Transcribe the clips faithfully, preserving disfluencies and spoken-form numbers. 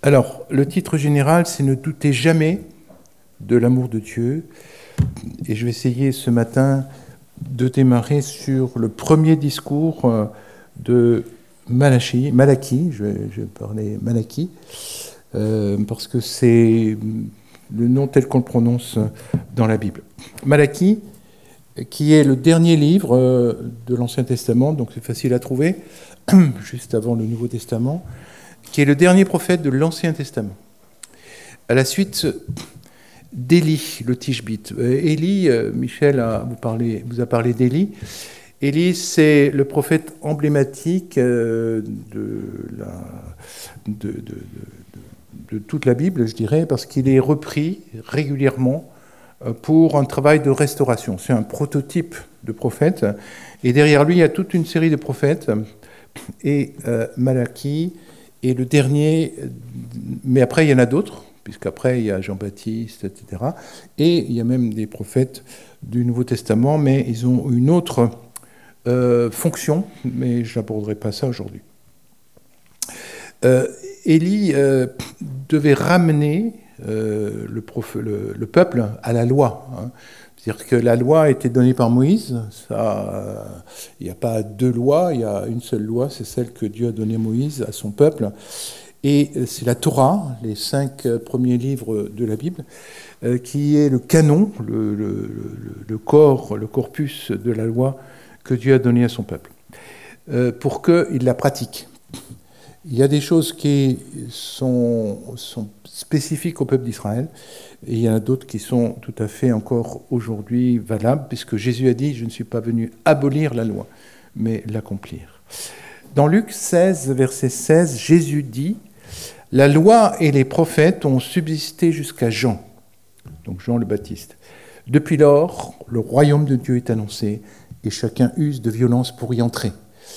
Alors, le titre général, c'est « Ne doutez jamais de l'amour de Dieu ». Et je vais essayer ce matin de démarrer sur le premier discours de Malachi, Malachie, je vais, je vais parler Malachie, euh, parce que c'est le nom tel qu'on le prononce dans la Bible. Malachie, qui est le dernier livre de l'Ancien Testament, donc c'est facile à trouver, juste avant le Nouveau Testament, qui est le dernier prophète de l'Ancien Testament. À la suite d'Élie, le Tishbite. Élie, Michel a, vous, parlé, vous a parlé d'Élie. Élie, c'est le prophète emblématique de, la, de, de, de, de, de toute la Bible, je dirais, parce qu'il est repris régulièrement pour un travail de restauration. C'est un prototype de prophète. Et derrière lui, il y a toute une série de prophètes. Et euh, Malachie est le dernier, mais après, il y en a d'autres, puisqu'après, il y a Jean-Baptiste, et cetera. Et il y a même des prophètes du Nouveau Testament, mais ils ont une autre euh, fonction, mais je n'aborderai pas ça aujourd'hui. Euh, Élie euh, devait ramener euh, le, prof, le, le peuple à la loi. Hein. C'est-à-dire que la loi a été donnée par Moïse. Ça, il n'y a pas deux lois, il y a une seule loi, c'est celle que Dieu a donnée à Moïse, à son peuple. Et c'est la Torah, les cinq premiers livres de la Bible, euh, qui est le canon, le, le, le, le corps, le corpus de la loi que Dieu a donné à son peuple, euh, pour qu'il la pratique. Il y a des choses qui sont, sont spécifiques au peuple d'Israël, et il y en a d'autres qui sont tout à fait encore aujourd'hui valables, puisque Jésus a dit « Je ne suis pas venu abolir la loi, mais l'accomplir ». Dans Luc seize, verset seize, Jésus dit « La loi et les prophètes ont subsisté jusqu'à Jean », donc Jean le Baptiste. « Depuis lors, le royaume de Dieu est annoncé, et chacun use de violence pour y entrer. »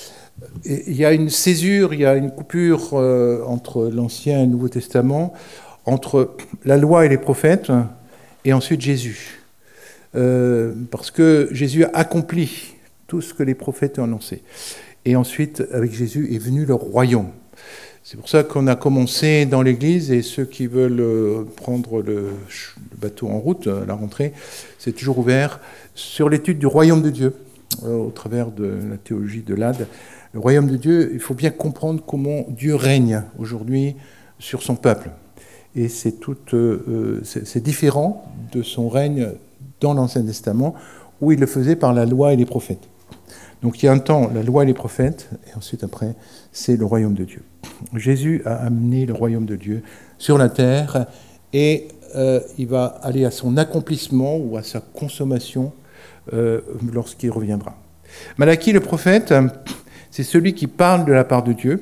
Il y a une césure, il y a une coupure euh, entre l'Ancien et le Nouveau Testament, entre la loi et les prophètes, et ensuite Jésus. Euh, parce que Jésus a accompli tout ce que les prophètes ont annoncé. Et ensuite, avec Jésus, est venu le royaume. C'est pour ça qu'on a commencé dans l'Église, et ceux qui veulent prendre le, le bateau en route, à la rentrée, c'est toujours ouvert, sur l'étude du royaume de Dieu, euh, au travers de la théologie de l'A D. Le royaume de Dieu, il faut bien comprendre comment Dieu règne aujourd'hui sur son peuple. Et c'est, tout, euh, c'est, c'est différent de son règne dans l'Ancien Testament, où il le faisait par la loi et les prophètes. Donc il y a un temps, la loi et les prophètes, et ensuite après, c'est le royaume de Dieu. Jésus a amené le royaume de Dieu sur la terre, et euh, il va aller à son accomplissement ou à sa consommation euh, lorsqu'il reviendra. Malachie, le prophète, c'est celui qui parle de la part de Dieu,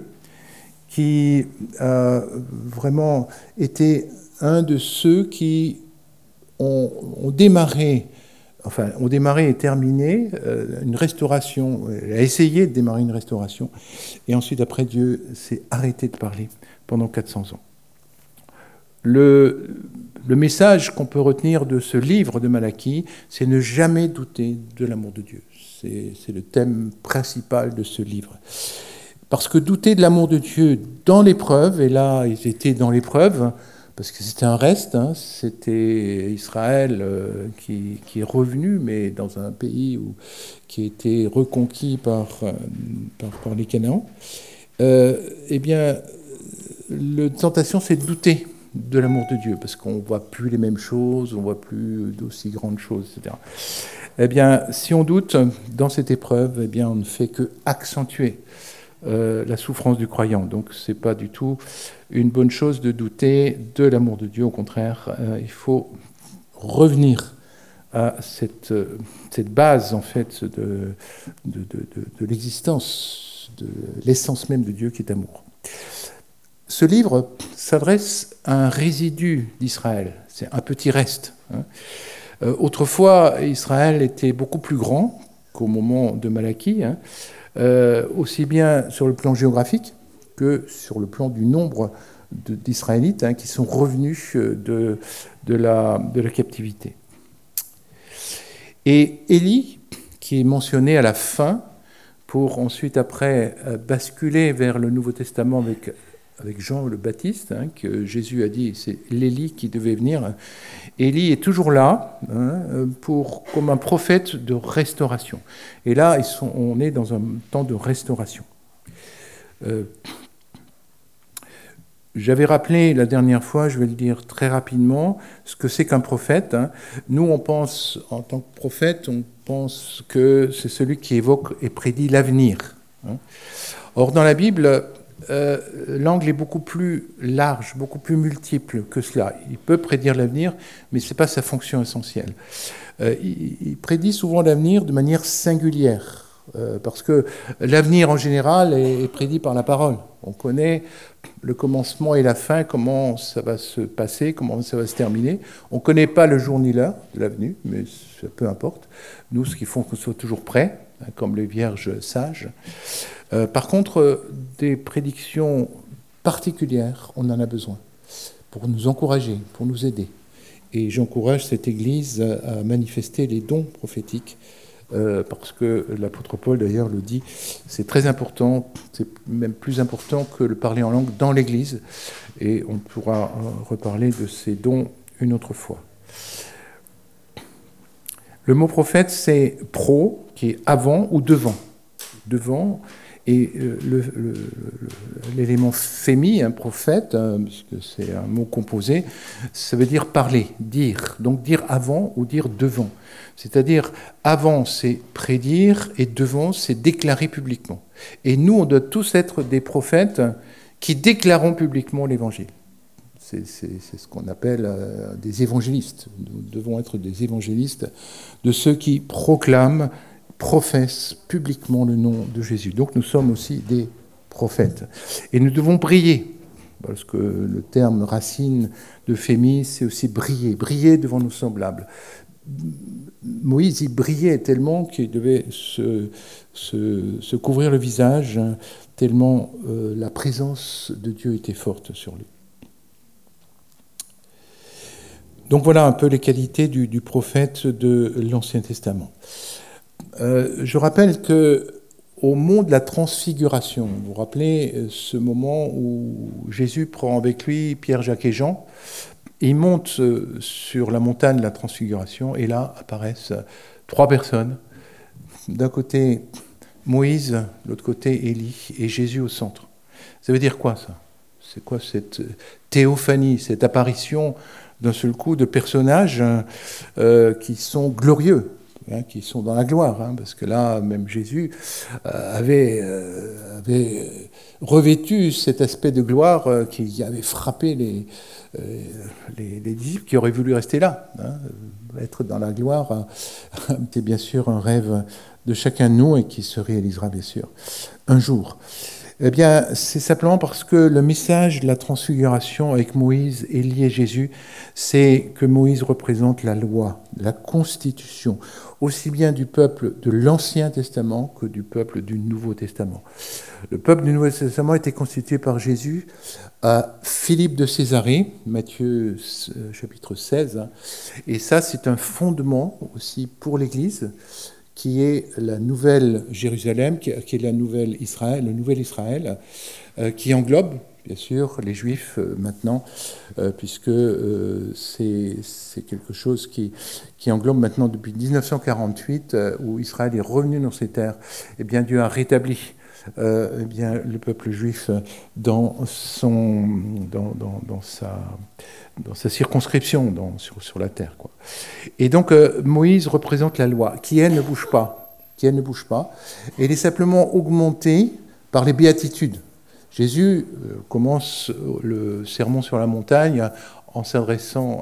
qui a vraiment été un de ceux qui ont, ont démarré, enfin, ont démarré et terminé euh, une restauration, a essayé de démarrer une restauration, et ensuite, après, Dieu s'est arrêté de parler pendant quatre cents ans. Le, le message qu'on peut retenir de ce livre de Malachie, c'est ne jamais douter de l'amour de Dieu. C'est, c'est le thème principal de ce livre. Parce que douter de l'amour de Dieu dans l'épreuve, et là, ils étaient dans l'épreuve, parce que c'était un reste, hein, c'était Israël euh, qui, qui est revenu, mais dans un pays où, qui a été reconquis par, euh, par, par les Canaans, euh, eh bien, la tentation, c'est de douter de l'amour de Dieu, parce qu'on ne voit plus les mêmes choses, on ne voit plus d'aussi grandes choses, et cetera. Eh bien, si on doute dans cette épreuve, eh bien, on ne fait que accentuer euh, la souffrance du croyant. Donc, ce n'est pas du tout une bonne chose de douter de l'amour de Dieu. Au contraire, euh, il faut revenir à cette, euh, cette base, en fait, de, de, de, de, de l'existence, de l'essence même de Dieu qui est amour. Ce livre s'adresse à un résidu d'Israël. C'est un petit reste, hein. Euh, autrefois, Israël était beaucoup plus grand qu'au moment de Malachie, hein, euh, aussi bien sur le plan géographique que sur le plan du nombre de, d'Israélites hein, qui sont revenus de, de, la, de la captivité. Et Élie, qui est mentionné à la fin, pour ensuite après basculer vers le Nouveau Testament avec avec Jean le Baptiste, hein, que Jésus a dit, c'est l'Élie qui devait venir. Élie est toujours là, hein, pour, comme un prophète de restauration. Et là, ils sont, on est dans un temps de restauration. Euh, J'avais rappelé la dernière fois, je vais le dire très rapidement, ce que c'est qu'un prophète. Hein. Nous, on pense, en tant que prophète, on pense que c'est celui qui évoque et prédit l'avenir. Hein. Or, dans la Bible, euh, l'angle est beaucoup plus large, beaucoup plus multiple que cela. Il peut prédire l'avenir, mais ce n'est pas sa fonction essentielle. Euh, il, il prédit souvent l'avenir de manière singulière. Euh, parce que l'avenir en général est, est prédit par la parole. On connaît le commencement et la fin, comment ça va se passer, comment ça va se terminer. On ne connaît pas le jour ni l'heure de la venue, mais ça, peu importe. Nous, ce qu'il faut qu'on soit toujours prêts, hein, comme les vierges sages. Euh, par contre, euh, des prédictions particulières, on en a besoin pour nous encourager, pour nous aider. Et j'encourage cette Église à manifester les dons prophétiques. Euh, parce que l'apôtre Paul d'ailleurs le dit, c'est très important, c'est même plus important que le parler en langue dans l'Église, et on pourra reparler de ces dons une autre fois. Le mot prophète, c'est pro, qui est avant ou devant. Devant, et le, le, le, l'élément fémi, un prophète, hein, puisque c'est un mot composé, ça veut dire parler, dire. Donc dire avant ou dire devant. C'est-à-dire, avant, c'est prédire, et devant, c'est déclarer publiquement. Et nous, on doit tous être des prophètes qui déclarons publiquement l'Évangile. C'est, c'est, c'est ce qu'on appelle euh, des évangélistes. Nous devons être des évangélistes, de ceux qui proclament, professent publiquement le nom de Jésus. Donc nous sommes aussi des prophètes. Et nous devons briller, parce que le terme racine de fémi, c'est aussi briller, briller devant nos semblables. Moïse, il brillait tellement qu'il devait se, se, se couvrir le visage, tellement euh, la présence de Dieu était forte sur lui. Donc voilà un peu les qualités du, du prophète de l'Ancien Testament. Euh, je rappelle qu'au mont de la Transfiguration, vous vous rappelez ce moment où Jésus prend avec lui Pierre, Jacques et Jean, ils montent sur la montagne de la Transfiguration, et là apparaissent trois personnes. D'un côté Moïse, de l'autre côté Élie, et Jésus au centre. Ça veut dire quoi ça ? C'est quoi cette théophanie, cette apparition d'un seul coup de personnages euh, qui sont glorieux, hein, qui sont dans la gloire, hein, parce que là, même Jésus euh, avait, euh, avait revêtu cet aspect de gloire euh, qui avait frappé les, euh, les, les disciples qui auraient voulu rester là. Hein. Être dans la gloire, c'était bien sûr un rêve de chacun de nous et qui se réalisera bien sûr un jour. Eh bien, c'est simplement parce que le message de la transfiguration avec Moïse, Élie et Jésus, c'est que Moïse représente la loi, la constitution, aussi bien du peuple de l'Ancien Testament que du peuple du Nouveau Testament. Le peuple du Nouveau Testament était constitué par Jésus à Philippe de Césarée, Matthieu chapitre seize, et ça c'est un fondement aussi pour l'Église, qui est la nouvelle Jérusalem, qui est la nouvelle Israël, le nouvel Israël, euh, qui englobe, bien sûr, les Juifs euh, maintenant, euh, puisque euh, c'est, c'est quelque chose qui, qui englobe maintenant depuis dix-neuf cent quarante-huit, euh, où Israël est revenu dans ses terres. Eh bien, Dieu a rétabli euh, eh bien, le peuple juif dans, son, dans, dans, dans sa... dans sa circonscription dans, sur, sur la terre, quoi. Et donc euh, Moïse représente la loi, qui elle ne bouge pas, qui elle ne bouge pas. Elle est simplement augmentée par les béatitudes. Jésus euh, commence le sermon sur la montagne en s'adressant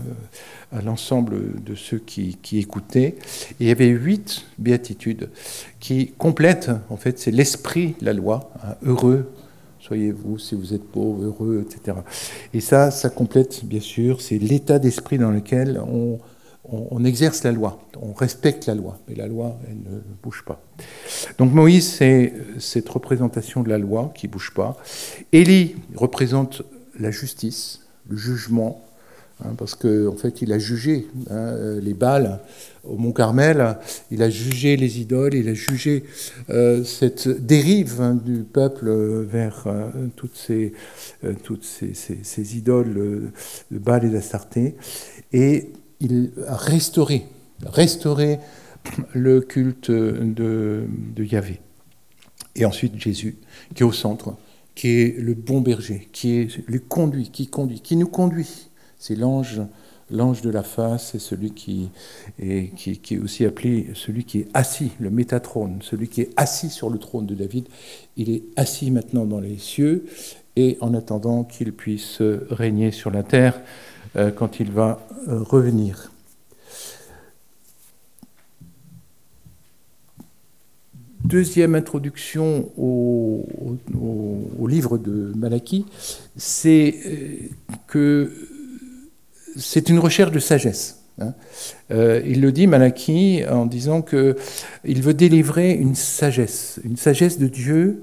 à, à l'ensemble de ceux qui, qui écoutaient. Et il y avait huit béatitudes qui complètent, en fait, c'est l'esprit de la loi, hein, heureux. Soyez-vous, si vous êtes pauvre, heureux, et cetera. Et ça, ça complète, bien sûr, c'est l'état d'esprit dans lequel on, on, on exerce la loi, on respecte la loi, mais la loi, elle ne bouge pas. Donc Moïse, c'est cette représentation de la loi qui ne bouge pas. Élie représente la justice, le jugement, hein, parce qu'en en fait, il a jugé hein, les Baals au Mont Carmel, il a jugé les idoles, il a jugé euh, cette dérive hein, du peuple vers euh, toutes, ces, euh, toutes ces, ces, ces idoles euh, de Baal et d'Astarté, et il a restauré, restauré le culte de, de Yahvé. Et ensuite Jésus, qui est au centre, qui est le bon berger, qui est le conduit, qui conduit, qui nous conduit. C'est l'ange, l'ange de la face, c'est celui qui est, qui, qui est aussi appelé celui qui est assis, le métatrône, celui qui est assis sur le trône de David. Il est assis maintenant dans les cieux, et en attendant qu'il puisse régner sur la terre euh, quand il va euh, revenir. Deuxième introduction au, au, au livre de Malachie, c'est que c'est une recherche de sagesse. Hein. Euh, il le dit, Malachie, en disant qu'il veut délivrer une sagesse, une sagesse de Dieu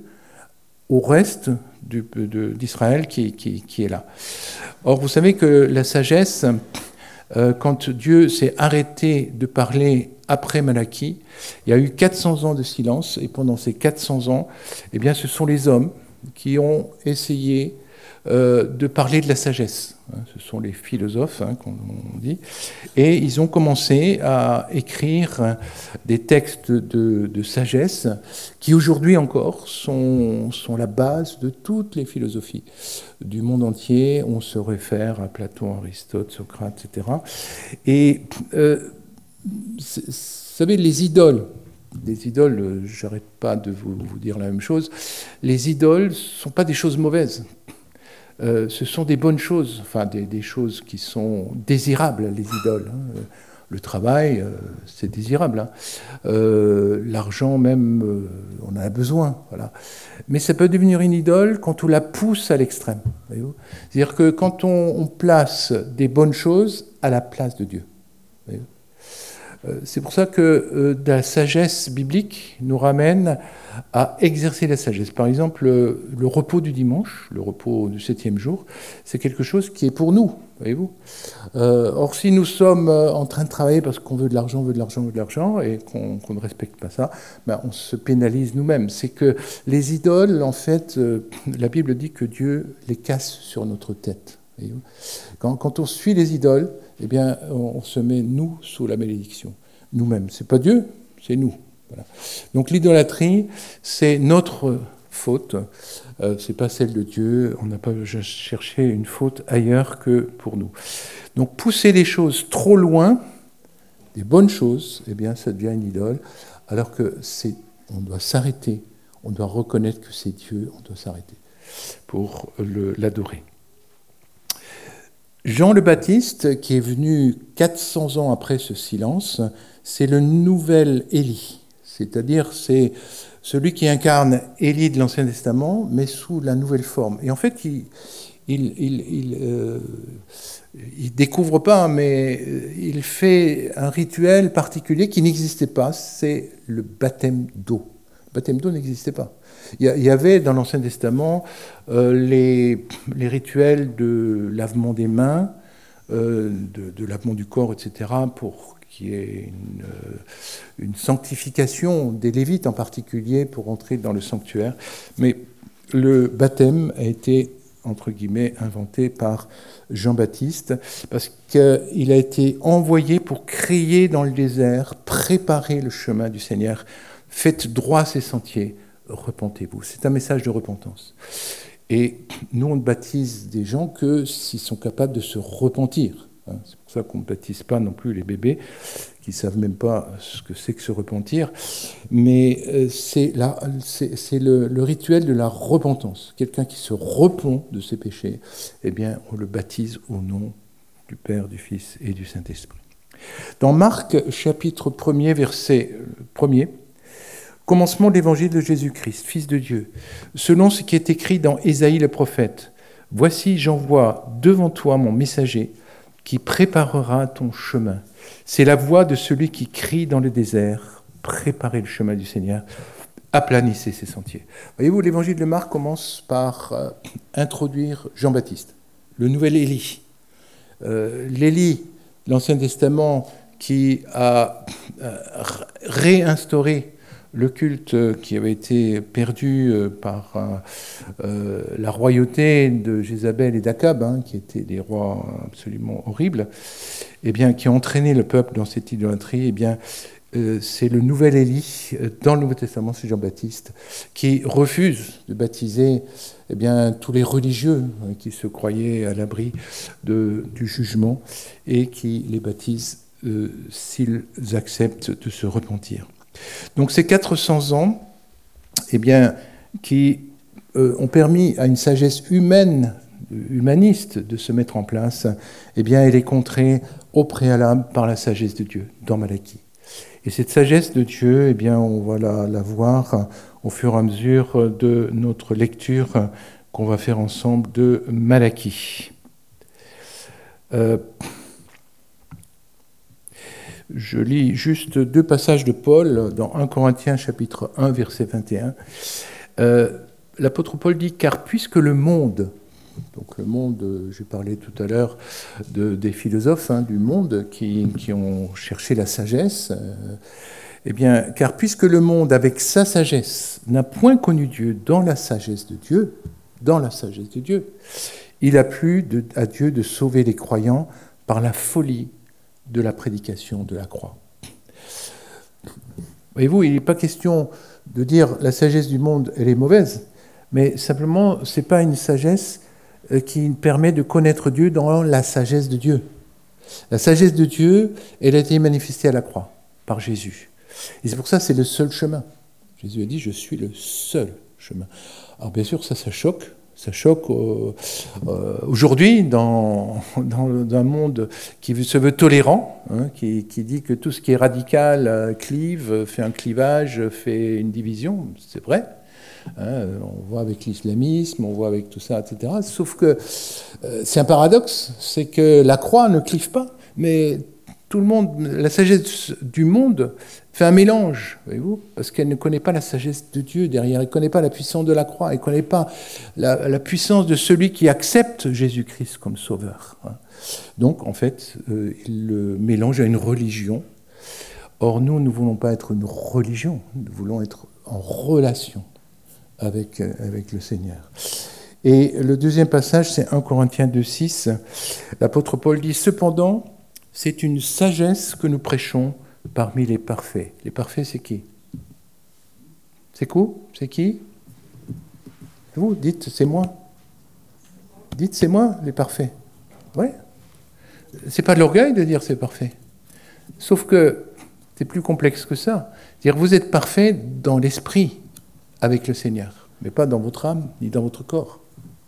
au reste du, de, d'Israël qui, qui, qui est là. Or, vous savez que la sagesse, euh, quand Dieu s'est arrêté de parler après Malachie, il y a eu quatre cents ans de silence, et pendant ces quatre cents ans, eh bien, ce sont les hommes qui ont essayé euh, de parler de la sagesse. Ce sont les philosophes, hein, qu'on dit, et ils ont commencé à écrire des textes de, de sagesse qui aujourd'hui encore sont, sont la base de toutes les philosophies du monde entier. On se réfère à Platon, Aristote, Socrate, et cetera. Et euh, vous savez, les idoles, les idoles, j'arrête pas de vous, vous dire la même chose, les idoles ne sont pas des choses mauvaises. Euh, ce sont des bonnes choses, enfin des, des choses qui sont désirables, les idoles. Hein. Le travail, euh, c'est désirable. Hein. Euh, l'argent même, euh, on en a besoin. Voilà. Mais ça peut devenir une idole quand on la pousse à l'extrême. Voyez-vous ? C'est-à-dire que quand on, on place des bonnes choses à la place de Dieu. Voyez-vous ? C'est pour ça que euh, la sagesse biblique nous ramène à exercer la sagesse. Par exemple, le, le repos du dimanche, le repos du septième jour, c'est quelque chose qui est pour nous, voyez-vous. Euh, or, si nous sommes en train de travailler parce qu'on veut de l'argent, on veut de l'argent, on veut de l'argent, et qu'on, qu'on ne respecte pas ça, ben on se pénalise nous-mêmes. C'est que les idoles, en fait, euh, la Bible dit que Dieu les casse sur notre tête. Quand, quand on suit les idoles, eh bien, on, on se met, nous, sous la malédiction. Nous-mêmes. Ce n'est pas Dieu, c'est nous. Voilà. Donc l'idolâtrie, c'est notre faute. Euh, ce n'est pas celle de Dieu. On n'a pas cherché une faute ailleurs que pour nous. Donc pousser les choses trop loin, des bonnes choses, eh bien, ça devient une idole. Alors que c'est, on doit s'arrêter. On doit reconnaître que c'est Dieu. On doit s'arrêter pour le, l'adorer. Jean le Baptiste, qui est venu quatre cents ans après ce silence, c'est le nouvel Élie, c'est-à-dire c'est celui qui incarne Élie de l'Ancien Testament, mais sous la nouvelle forme. Et en fait, il il, il, il, euh, il découvre pas, mais il fait un rituel particulier qui n'existait pas, c'est le baptême d'eau. Le baptême d'eau n'existait pas. Il y avait dans l'Ancien Testament euh, les, les rituels de lavement des mains, euh, de, de lavement du corps, et cetera, pour qu'il y ait une, euh, une sanctification des Lévites en particulier pour entrer dans le sanctuaire. Mais le baptême a été, entre guillemets, inventé par Jean-Baptiste, parce qu'il a été envoyé pour crier dans le désert, préparer le chemin du Seigneur, faites droit ces sentiers, repentez-vous. C'est un message de repentance. Et nous, on ne baptise des gens que s'ils sont capables de se repentir. C'est pour ça qu'on ne baptise pas non plus les bébés qui ne savent même pas ce que c'est que se repentir. Mais c'est, la, c'est, c'est le, le rituel de la repentance. Quelqu'un qui se repent de ses péchés, eh bien, on le baptise au nom du Père, du Fils et du Saint-Esprit. Dans Marc, chapitre premier, verset premier, commencement de l'évangile de Jésus-Christ, Fils de Dieu, selon ce qui est écrit dans Ésaïe le prophète. « Voici, j'envoie devant toi mon messager qui préparera ton chemin. C'est la voix de celui qui crie dans le désert. Préparez le chemin du Seigneur, aplanissez ses sentiers. » Voyez-vous, l'évangile de Marc commence par euh, introduire Jean-Baptiste, le nouvel Élie. euh, l'Élie de l'Ancien Testament qui a euh, réinstauré le culte qui avait été perdu par euh, la royauté de Jézabel et d'Akab, hein, qui étaient des rois absolument horribles, eh bien, qui ont entraîné le peuple dans cette idolâtrie, eh bien, euh, c'est le nouvel Élie, dans le Nouveau Testament, c'est Jean-Baptiste, qui refuse de baptiser eh bien, tous les religieux hein, qui se croyaient à l'abri de, du jugement et qui les baptise euh, s'ils acceptent de se repentir. Donc ces quatre cents ans eh bien, qui euh, ont permis à une sagesse humaine, humaniste de se mettre en place, eh bien, elle est contrée au préalable par la sagesse de Dieu, dans Malachie. Et cette sagesse de Dieu, eh bien, on va la, la voir au fur et à mesure de notre lecture qu'on va faire ensemble de Malachie. Euh, Je lis juste deux passages de Paul dans un Corinthiens chapitre un, verset vingt et un. Euh, l'apôtre Paul dit « Car puisque le monde », donc le monde, j'ai parlé tout à l'heure de, des philosophes hein, du monde qui, qui ont cherché la sagesse, euh, eh bien, car puisque le monde, avec sa sagesse, n'a point connu Dieu dans la sagesse de Dieu, dans la sagesse de Dieu, il a plu de, à Dieu de sauver les croyants par la folie de la prédication de la croix. Voyez-vous, il n'est pas question de dire la sagesse du monde, elle est mauvaise, mais simplement, ce n'est pas une sagesse qui permet de connaître Dieu dans la sagesse de Dieu. La sagesse de Dieu, elle a été manifestée à la croix, par Jésus. Et c'est pour ça que c'est le seul chemin. Jésus a dit, je suis le seul chemin. Alors bien sûr, ça, ça choque. Ça choque euh, euh, aujourd'hui dans, dans, dans un monde qui se veut tolérant, hein, qui, qui dit que tout ce qui est radical euh, clive, fait un clivage, fait une division. C'est vrai. Hein, on voit avec l'islamisme, on voit avec tout ça, et cetera. Sauf que euh, c'est un paradoxe, c'est que la croix ne clive pas, mais tout le monde, la sagesse du monde fait un mélange, voyez-vous, parce qu'elle ne connaît pas la sagesse de Dieu derrière, elle ne connaît pas la puissance de la croix, elle ne connaît pas la, la puissance de celui qui accepte Jésus-Christ comme sauveur. Donc, en fait, euh, il le mélange à une religion. Or, nous, nous ne voulons pas être une religion, nous voulons être en relation avec, avec le Seigneur. Et le deuxième passage, c'est un Corinthiens deux, six. L'apôtre Paul dit « Cependant, c'est une sagesse que nous prêchons parmi les parfaits. » Les parfaits, c'est qui? C'est quoi? C'est qui? Vous, dites, c'est moi. Dites, c'est moi, les parfaits. Ouais. C'est pas de l'orgueil de dire c'est parfait. Sauf que c'est plus complexe que ça. C'est-à-dire, vous êtes parfait dans l'esprit avec le Seigneur, mais pas dans votre âme ni dans votre corps.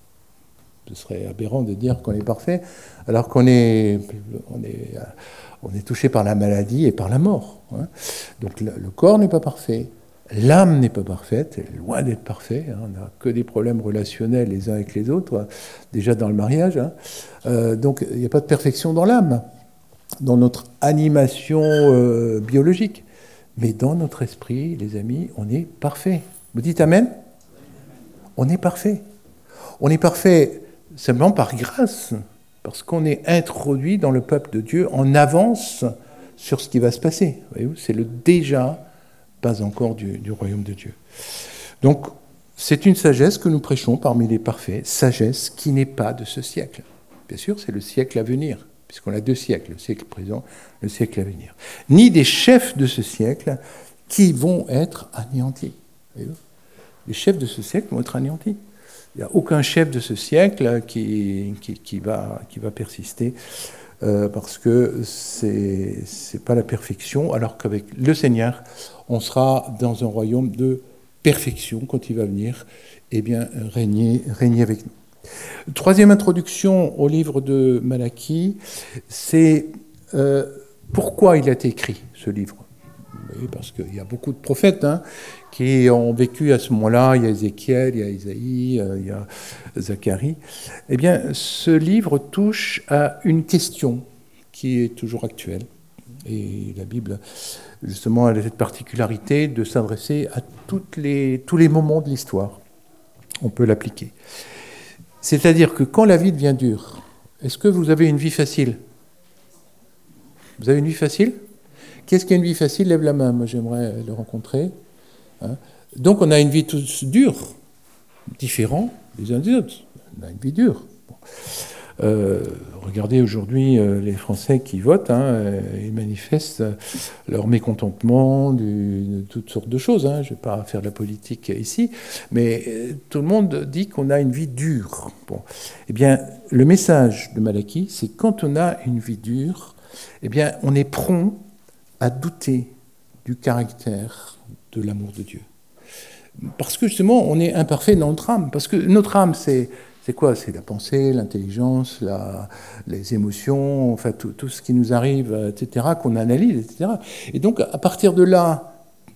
Ce serait aberrant de dire qu'on est parfait, alors qu'on est, on est, on est touché par la maladie et par la mort. Hein. Donc le, le corps n'est pas parfait, l'âme n'est pas parfaite, elle est loin d'être parfait. Hein. On n'a que des problèmes relationnels les uns avec les autres, déjà dans le mariage. Hein. Euh, donc il n'y a pas de perfection dans l'âme, dans notre animation euh, biologique. Mais dans notre esprit, les amis, on est parfait. Vous dites Amen? On est parfait. On est parfait simplement par grâce, parce qu'on est introduit dans le peuple de Dieu en avance sur ce qui va se passer. Voyez-vous, c'est le déjà, pas encore du, du royaume de Dieu. Donc, c'est une sagesse que nous prêchons parmi les parfaits, sagesse qui n'est pas de ce siècle. Bien sûr, c'est le siècle à venir, puisqu'on a deux siècles, le siècle présent, le siècle à venir. Ni des chefs de ce siècle qui vont être anéantis. Voyez-vous, les chefs de ce siècle vont être anéantis. Il n'y a aucun chef de ce siècle qui, qui, qui, va, qui va persister euh, parce que ce n'est pas la perfection, alors qu'avec le Seigneur, on sera dans un royaume de perfection quand il va venir, eh bien, régner, régner avec nous. Troisième introduction au livre de Malachie, c'est euh, pourquoi il a été écrit, ce livre. Oui, parce qu'il y a beaucoup de prophètes hein, qui ont vécu à ce moment-là. Il y a Ézéchiel, il y a Isaïe, il y a Zacharie. Eh bien, ce livre touche à une question qui est toujours actuelle. Et la Bible, justement, elle a cette particularité de s'adresser à toutes les, tous les moments de l'histoire. On peut l'appliquer. C'est-à-dire que quand la vie devient dure, Est-ce que vous avez une vie facile? Vous avez une vie facile? Qu'est-ce qui a une vie facile? Lève la main, moi j'aimerais le rencontrer. Hein? Donc on a une vie tous dure, différents les uns des autres. On a une vie dure. Bon. Euh, regardez aujourd'hui euh, les Français qui votent, hein, euh, ils manifestent euh, leur mécontentement du, de toutes sortes de choses. Hein. Je ne vais pas faire de la politique ici, mais euh, tout le monde dit qu'on a une vie dure. Bon. Eh bien, le message de Malachie, c'est quand on a une vie dure, eh bien, on est prompt à douter du caractère de l'amour de Dieu. Parce que justement, on est imparfait dans notre âme. Parce que notre âme, c'est... C'est quoi? C'est la pensée, l'intelligence, la, les émotions, enfin tout, tout ce qui nous arrive, et cetera, qu'on analyse, et cetera. Et donc, à partir de là,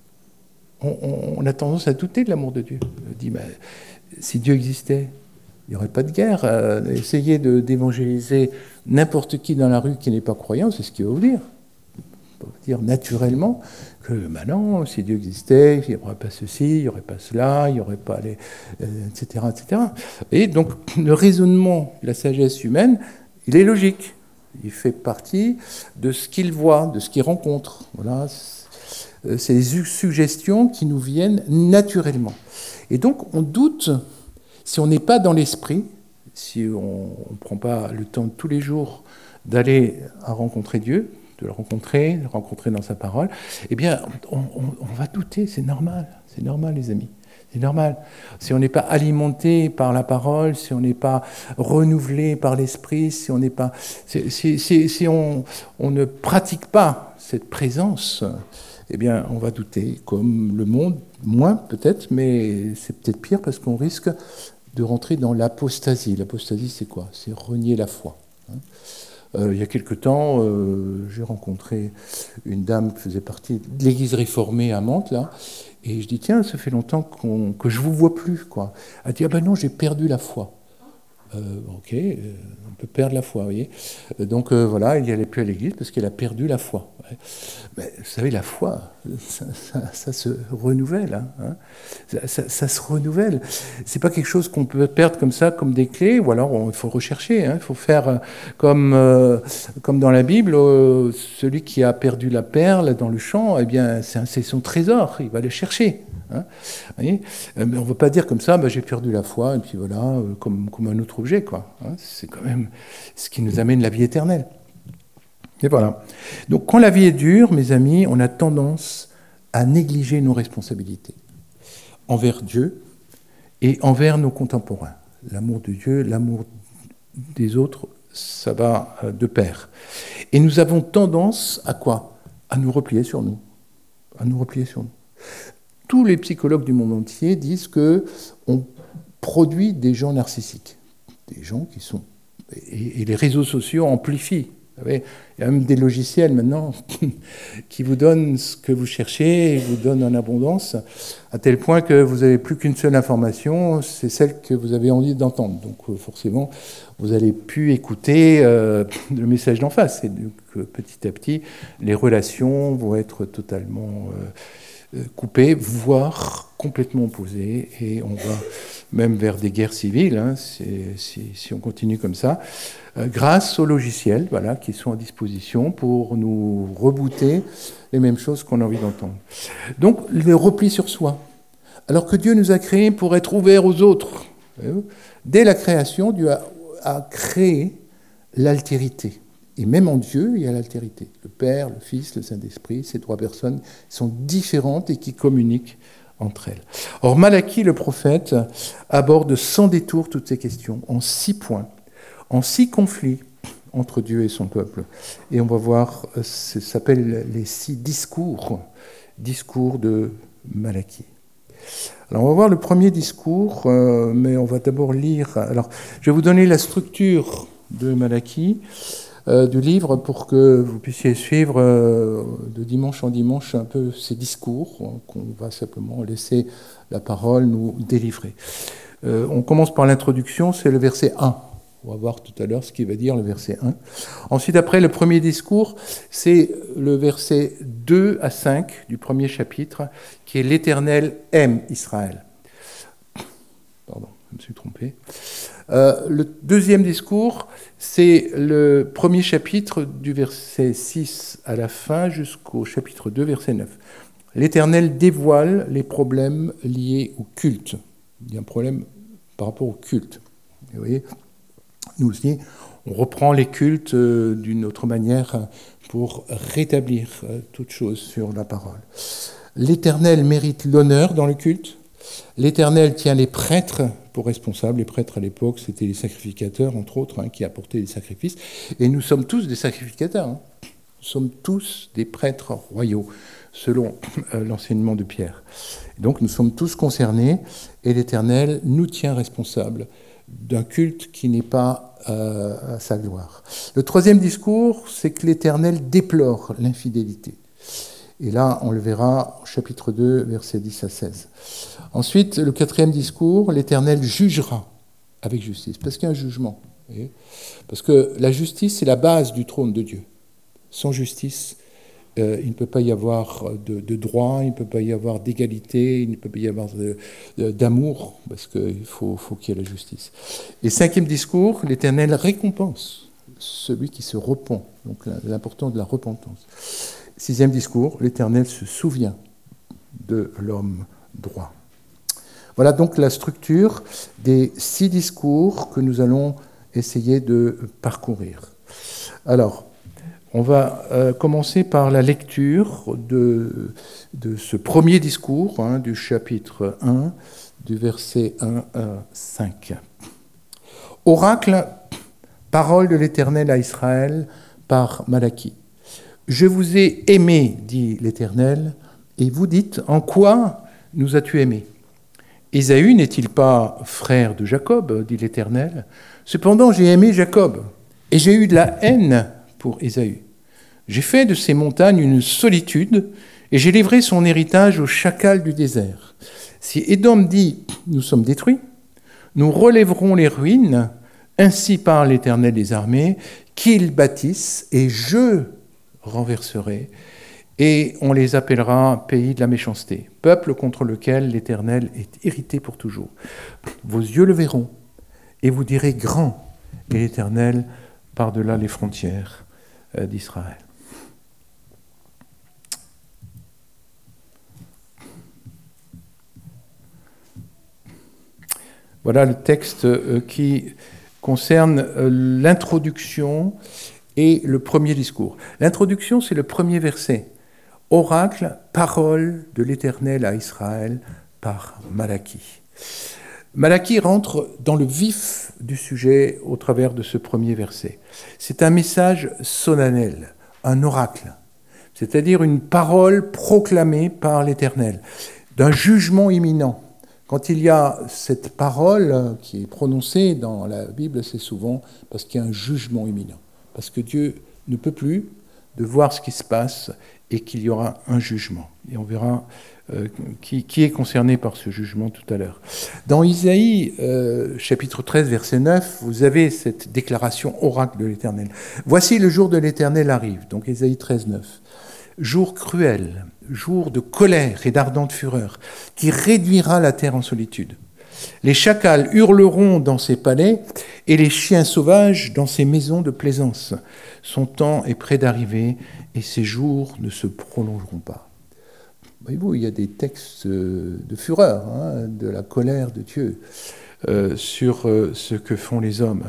on, on a tendance à douter de l'amour de Dieu. On dit, ben, si Dieu existait, il n'y aurait pas de guerre. Euh, essayez de, d'évangéliser n'importe qui dans la rue qui n'est pas croyant, c'est ce qu'il va vous dire. Il va vous dire naturellement que maintenant, si Dieu existait, il n'y aurait pas ceci, il n'y aurait pas cela, il n'y aurait pas les... Euh, et cetera, et cetera. Et donc, le raisonnement de la sagesse humaine, il est logique. Il fait partie de ce qu'il voit, de ce qu'il rencontre. Voilà. C'est les suggestions qui nous viennent naturellement. Et donc, on doute, si on n'est pas dans l'esprit, si on ne prend pas le temps tous les jours d'aller à rencontrer Dieu, de le rencontrer, de le rencontrer dans sa parole, eh bien, on, on, on va douter, c'est normal, c'est normal, les amis, c'est normal. Si on n'est pas alimenté par la parole, si on n'est pas renouvelé par l'esprit, si on n'est pas, si, si, si, si on, on ne pratique pas cette présence, eh bien, on va douter, comme le monde, moins peut-être, mais c'est peut-être pire parce qu'on risque de rentrer dans l'apostasie. L'apostasie, c'est quoi? C'est renier la foi. Hein. Euh, il y a quelque temps, euh, j'ai rencontré une dame qui faisait partie de l'église réformée à Mantes, là, et je dis, tiens, ça fait longtemps qu'on, que je ne vous vois plus, quoi. Elle dit, ah ben non, j'ai perdu la foi. Euh, ok, euh, on peut perdre la foi, vous voyez. Donc euh, voilà, il n'y allait plus à l'église parce qu'elle a perdu la foi. Ouais. Mais vous savez, la foi, ça, ça, ça se renouvelle. Hein, ça, ça, ça se renouvelle. C'est pas quelque chose qu'on peut perdre comme ça, comme des clés, ou alors il faut rechercher. Hein, il faut faire comme, euh, comme dans la Bible, euh, celui qui a perdu la perle dans le champ, eh bien, c'est, c'est son trésor, il va le chercher. Hein, mais on ne va pas dire comme ça, bah, j'ai perdu la foi, et puis voilà, euh, comme, comme un autre objet, quoi. Hein, c'est quand même ce qui nous amène la vie éternelle. Et voilà. Donc, quand la vie est dure, mes amis, on a tendance à négliger nos responsabilités envers Dieu et envers nos contemporains. L'amour de Dieu, l'amour des autres, ça va de pair. Et nous avons tendance à quoi? À nous replier sur nous. À nous replier sur nous. Tous les psychologues du monde entier disent qu'on produit des gens narcissiques, des gens qui sont... Et, et les réseaux sociaux amplifient. Vous savez, il y a même des logiciels maintenant qui vous donnent ce que vous cherchez et vous donnent en abondance, à tel point que vous n'avez plus qu'une seule information, c'est celle que vous avez envie d'entendre. Donc forcément, vous n'allez plus écouter euh, le message d'en face. Et donc petit à petit, les relations vont être totalement... Euh, coupés, voire complètement opposés, et on va même vers des guerres civiles, hein, si, si, si on continue comme ça, euh, grâce aux logiciels voilà, qui sont à disposition pour nous rebooter les mêmes choses qu'on a envie d'entendre. Donc, le repli sur soi. Alors que Dieu nous a créés pour être ouverts aux autres. Dès la création, Dieu a, a créé l'altérité. Et même en Dieu, il y a l'altérité. Le Père, le Fils, le Saint-Esprit, ces trois personnes sont différentes et qui communiquent entre elles. Or, Malachie, le prophète, aborde sans détour toutes ces questions, en six points, en six conflits entre Dieu et son peuple. Et on va voir, ça s'appelle les six discours, discours de Malachie. Alors, on va voir le premier discours, euh, mais on va d'abord lire... Alors, je vais vous donner la structure de Malachie, Euh, du livre pour que vous puissiez suivre euh, de dimanche en dimanche un peu ces discours, hein, qu'on va simplement laisser la parole nous délivrer. Euh, on commence par l'introduction, c'est le verset un. On va voir tout à l'heure ce qu'il va dire le verset un. Ensuite, après, le premier discours, c'est le verset deux à cinq du premier chapitre, qui est « L'Éternel aime Israël ». Pardon, je me suis trompé. Euh, le deuxième discours, c'est le premier chapitre du verset six à la fin jusqu'au chapitre deux, verset neuf. L'Éternel dévoile les problèmes liés au culte. Il y a un problème par rapport au culte. Vous voyez, nous aussi, on reprend les cultes euh, d'une autre manière pour rétablir euh, toute chose sur la parole. L'Éternel mérite l'honneur dans le culte. L'Éternel tient les prêtres pour responsables. Les prêtres à l'époque, c'était les sacrificateurs, entre autres, hein, qui apportaient des sacrifices. Et nous sommes tous des sacrificateurs. Hein. Nous sommes tous des prêtres royaux, selon euh, l'enseignement de Pierre. Donc nous sommes tous concernés, et l'Éternel nous tient responsables d'un culte qui n'est pas euh, à sa gloire. Le troisième discours, c'est que l'Éternel déplore l'infidélité. Et là, on le verra au chapitre deux, versets dix à seize. Ensuite, le quatrième discours, l'Éternel jugera avec justice, parce qu'il y a un jugement. Vous voyez ? Parce que la justice, c'est la base du trône de Dieu. Sans justice, euh, il ne peut pas y avoir de, de droit, il ne peut pas y avoir d'égalité, il ne peut pas y avoir de, de, d'amour, parce qu'il faut, faut qu'il y ait la justice. Et cinquième discours, l'Éternel récompense celui qui se repent, donc l'importance de la repentance. Sixième discours, l'Éternel se souvient de l'homme droit. Voilà donc la structure des six discours que nous allons essayer de parcourir. Alors, on va euh, commencer par la lecture de, de ce premier discours, hein, du chapitre un, du verset un à cinq. Oracle, parole de l'Éternel à Israël par Malachie. Je vous ai aimé, dit l'Éternel, et vous dites, en quoi nous as-tu aimés ? Ésaü n'est-il pas frère de Jacob, dit l'Éternel ? Cependant, j'ai aimé Jacob, et j'ai eu de la haine pour Ésaü. J'ai fait de ces montagnes une solitude, et j'ai livré son héritage aux chacals du désert. Si Édom dit, nous sommes détruits, nous relèverons les ruines, ainsi parle l'Éternel des armées, qu'ils bâtissent, et je renverserai, et on les appellera pays de la méchanceté, peuple contre lequel l'Éternel est irrité pour toujours. Vos yeux le verront, et vous direz grand, et l'Éternel par-delà les frontières d'Israël. Voilà le texte qui concerne l'introduction et le premier discours. L'introduction, c'est le premier verset. Oracle, parole de l'Éternel à Israël par Malachie. Malachie rentre dans le vif du sujet au travers de ce premier verset. C'est un message solennel, un oracle, c'est-à-dire une parole proclamée par l'Éternel, d'un jugement imminent. Quand il y a cette parole qui est prononcée dans la Bible, c'est souvent parce qu'il y a un jugement imminent. Parce que Dieu ne peut plus de voir ce qui se passe et qu'il y aura un jugement. Et on verra euh, qui, qui est concerné par ce jugement tout à l'heure. Dans Isaïe, euh, chapitre treize, verset neuf, vous avez cette déclaration oracle de l'Éternel. « Voici le jour de l'Éternel arrive », donc Isaïe treize, neuf. « Jour cruel, jour de colère et d'ardente fureur, qui réduira la terre en solitude. Les chacals hurleront dans ses palais et les chiens sauvages dans ses maisons de plaisance. Son temps est près d'arriver et ses jours ne se prolongeront pas. » Voyez-vous, il y a des textes de fureur, hein, de la colère de Dieu euh, sur euh, ce que font les hommes.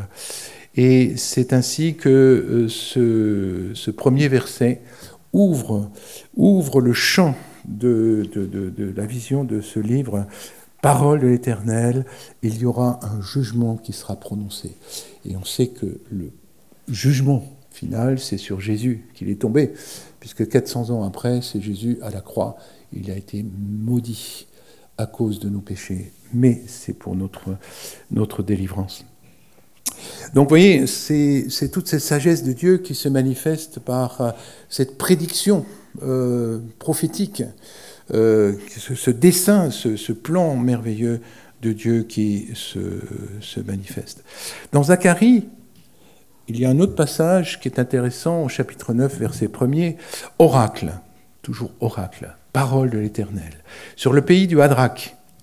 Et c'est ainsi que euh, ce, ce premier verset ouvre, ouvre le champ de, de, de, de la vision de ce livre. Parole de l'Éternel, il y aura un jugement qui sera prononcé. Et on sait que le jugement final, c'est sur Jésus qu'il est tombé, puisque quatre cents ans après, c'est Jésus à la croix. Il a été maudit à cause de nos péchés, mais c'est pour notre, notre délivrance. Donc vous voyez, c'est, c'est toute cette sagesse de Dieu qui se manifeste par euh, cette prédiction euh, prophétique, Euh, ce, ce dessin, ce, ce plan merveilleux de Dieu qui se, se manifeste. Dans Zacharie, il y a un autre passage qui est intéressant au chapitre neuf, verset premier. Oracle, toujours oracle, parole de l'Éternel, sur le pays du Hadrach.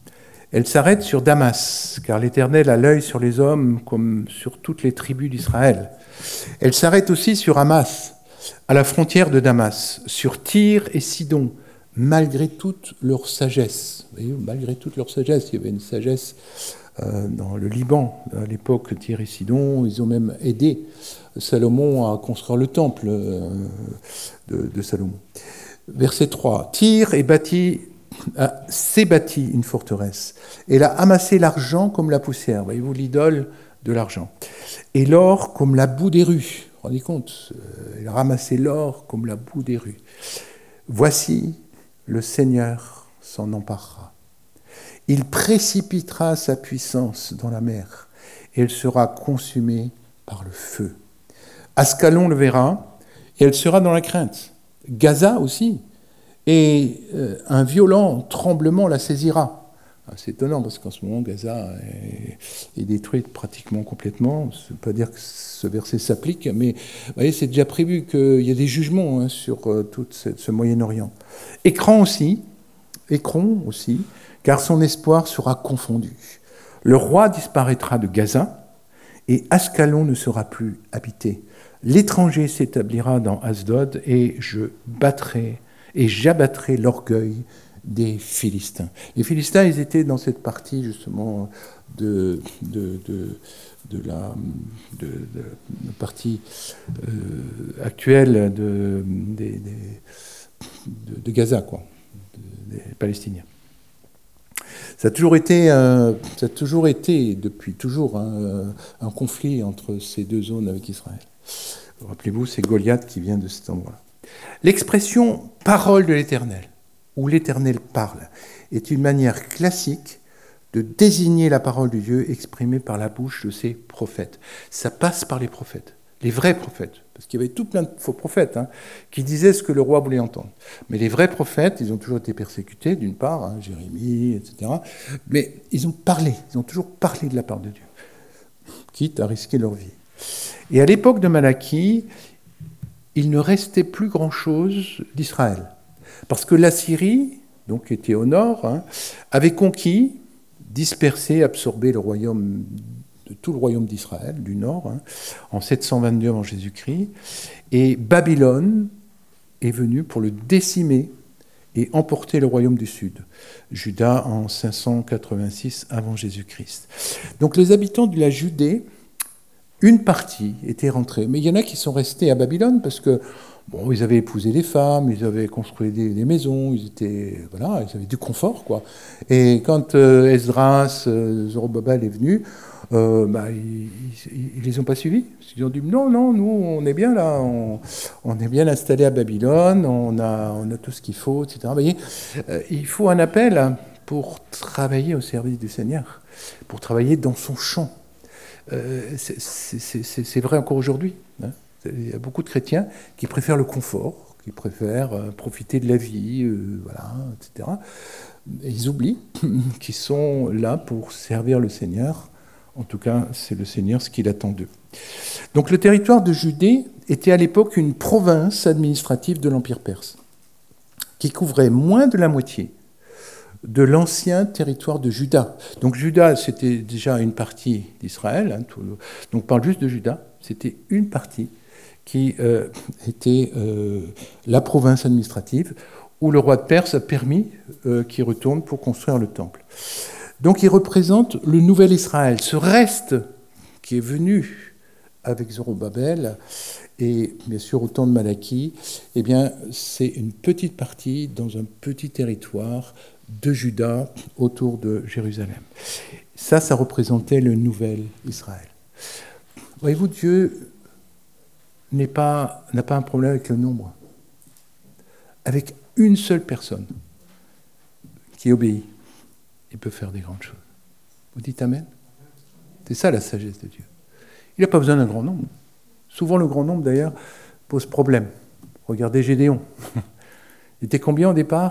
Elle s'arrête sur Damas, car l'Éternel a l'œil sur les hommes comme sur toutes les tribus d'Israël. Elle s'arrête aussi sur Hamas, à la frontière de Damas, sur Tyr et Sidon, malgré toute leur sagesse. Vous voyez, malgré toute leur sagesse, il y avait une sagesse euh, dans le Liban. À l'époque, Tyr et Sidon, ils ont même aidé Salomon à construire le temple euh, de, de Salomon. Verset trois. Tyr est bâti... s'est bâti une forteresse. Elle a amassé l'argent comme la poussière. Voyez-vous l'idole de l'argent. Et l'or comme la boue des rues. Vous vous rendez compte ? Elle a ramassé l'or comme la boue des rues. Voici, le Seigneur s'en emparera. Il précipitera sa puissance dans la mer et elle sera consumée par le feu. Ascalon le verra et elle sera dans la crainte. Gaza aussi. Et euh, un violent tremblement la saisira. C'est étonnant parce qu'en ce moment, Gaza est, est détruite pratiquement complètement. Ça ne veut pas dire que ce verset s'applique, mais vous voyez, c'est déjà prévu qu'il y a des jugements hein, sur euh, tout ce, ce Moyen-Orient. Écran aussi, Écron aussi, car son espoir sera confondu. Le roi disparaîtra de Gaza et Ascalon ne sera plus habité. L'étranger s'établira dans Asdod et je battrai et j'abattrai l'orgueil des Philistins. Les Philistins, ils étaient dans cette partie justement de, de, de, de, la, de, de la partie euh, actuelle de, de, de, de Gaza, quoi, des Palestiniens. Ça a toujours été, euh, ça a toujours été depuis toujours, hein, un conflit entre ces deux zones avec Israël. Rappelez-vous, c'est Goliath qui vient de cet endroit-là. L'expression « parole de l'Éternel » ou « l'Éternel parle » est une manière classique de désigner la parole de Dieu exprimée par la bouche de ses prophètes. Ça passe par les prophètes, les vrais prophètes, parce qu'il y avait tout plein de faux prophètes hein, qui disaient ce que le roi voulait entendre. Mais les vrais prophètes, ils ont toujours été persécutés, d'une part, hein, Jérémie, et cetera. Mais ils ont parlé, ils ont toujours parlé de la part de Dieu, quitte à risquer leur vie. Et à l'époque de Malachie, il ne restait plus grand-chose d'Israël. Parce que l'Assyrie, donc qui était au nord, hein, avait conquis, dispersé, absorbé le royaume, tout le royaume d'Israël, du nord, hein, en sept cent vingt-deux avant Jésus-Christ. Et Babylone est venue pour le décimer et emporter le royaume du sud, Juda en cinq cent quatre-vingt-six avant Jésus-Christ. Donc les habitants de la Judée, une partie était rentrée, mais il y en a qui sont restés à Babylone parce que bon, ils avaient épousé des femmes, ils avaient construit des, des maisons, ils étaient voilà, ils avaient du confort quoi. Et quand euh, Esdras, euh, Zorobabel est venu, euh, bah, ils, ils, ils les ont pas suivis. Ils ont dit non non, nous on est bien là, on, on est bien installé à Babylone, on a on a tout ce qu'il faut, et cetera. Vous voyez, euh, il faut un appel pour travailler au service du Seigneur, pour travailler dans son champ. Euh, c'est, c'est, c'est, c'est vrai encore aujourd'hui. Hein. Il y a beaucoup de chrétiens qui préfèrent le confort, qui préfèrent euh, profiter de la vie, euh, voilà, et cetera. Et ils oublient qu'ils sont là pour servir le Seigneur. En tout cas, c'est le Seigneur ce qu'il attend d'eux. Donc le territoire de Judée était à l'époque une province administrative de l'Empire perse, qui couvrait moins de la moitié de l'ancien territoire de Juda. Donc Juda, c'était déjà une partie d'Israël, hein, tout le... donc on parle juste de Juda, c'était une partie qui euh, était euh, la province administrative, où le roi de Perse a permis euh, qu'il retourne pour construire le temple. Donc il représente le nouvel Israël, ce reste qui est venu avec Zorobabel, et bien sûr au temps de Malachie, eh bien, c'est une petite partie dans un petit territoire de Juda autour de Jérusalem. Ça, ça représentait le nouvel Israël. Voyez-vous, Dieu n'est pas, n'a pas un problème avec le nombre. Avec une seule personne qui obéit, il peut faire des grandes choses. Vous dites Amen ? C'est ça la sagesse de Dieu. Il n'a pas besoin d'un grand nombre. Souvent, le grand nombre, d'ailleurs, pose problème. Regardez Gédéon. Il était combien au départ ?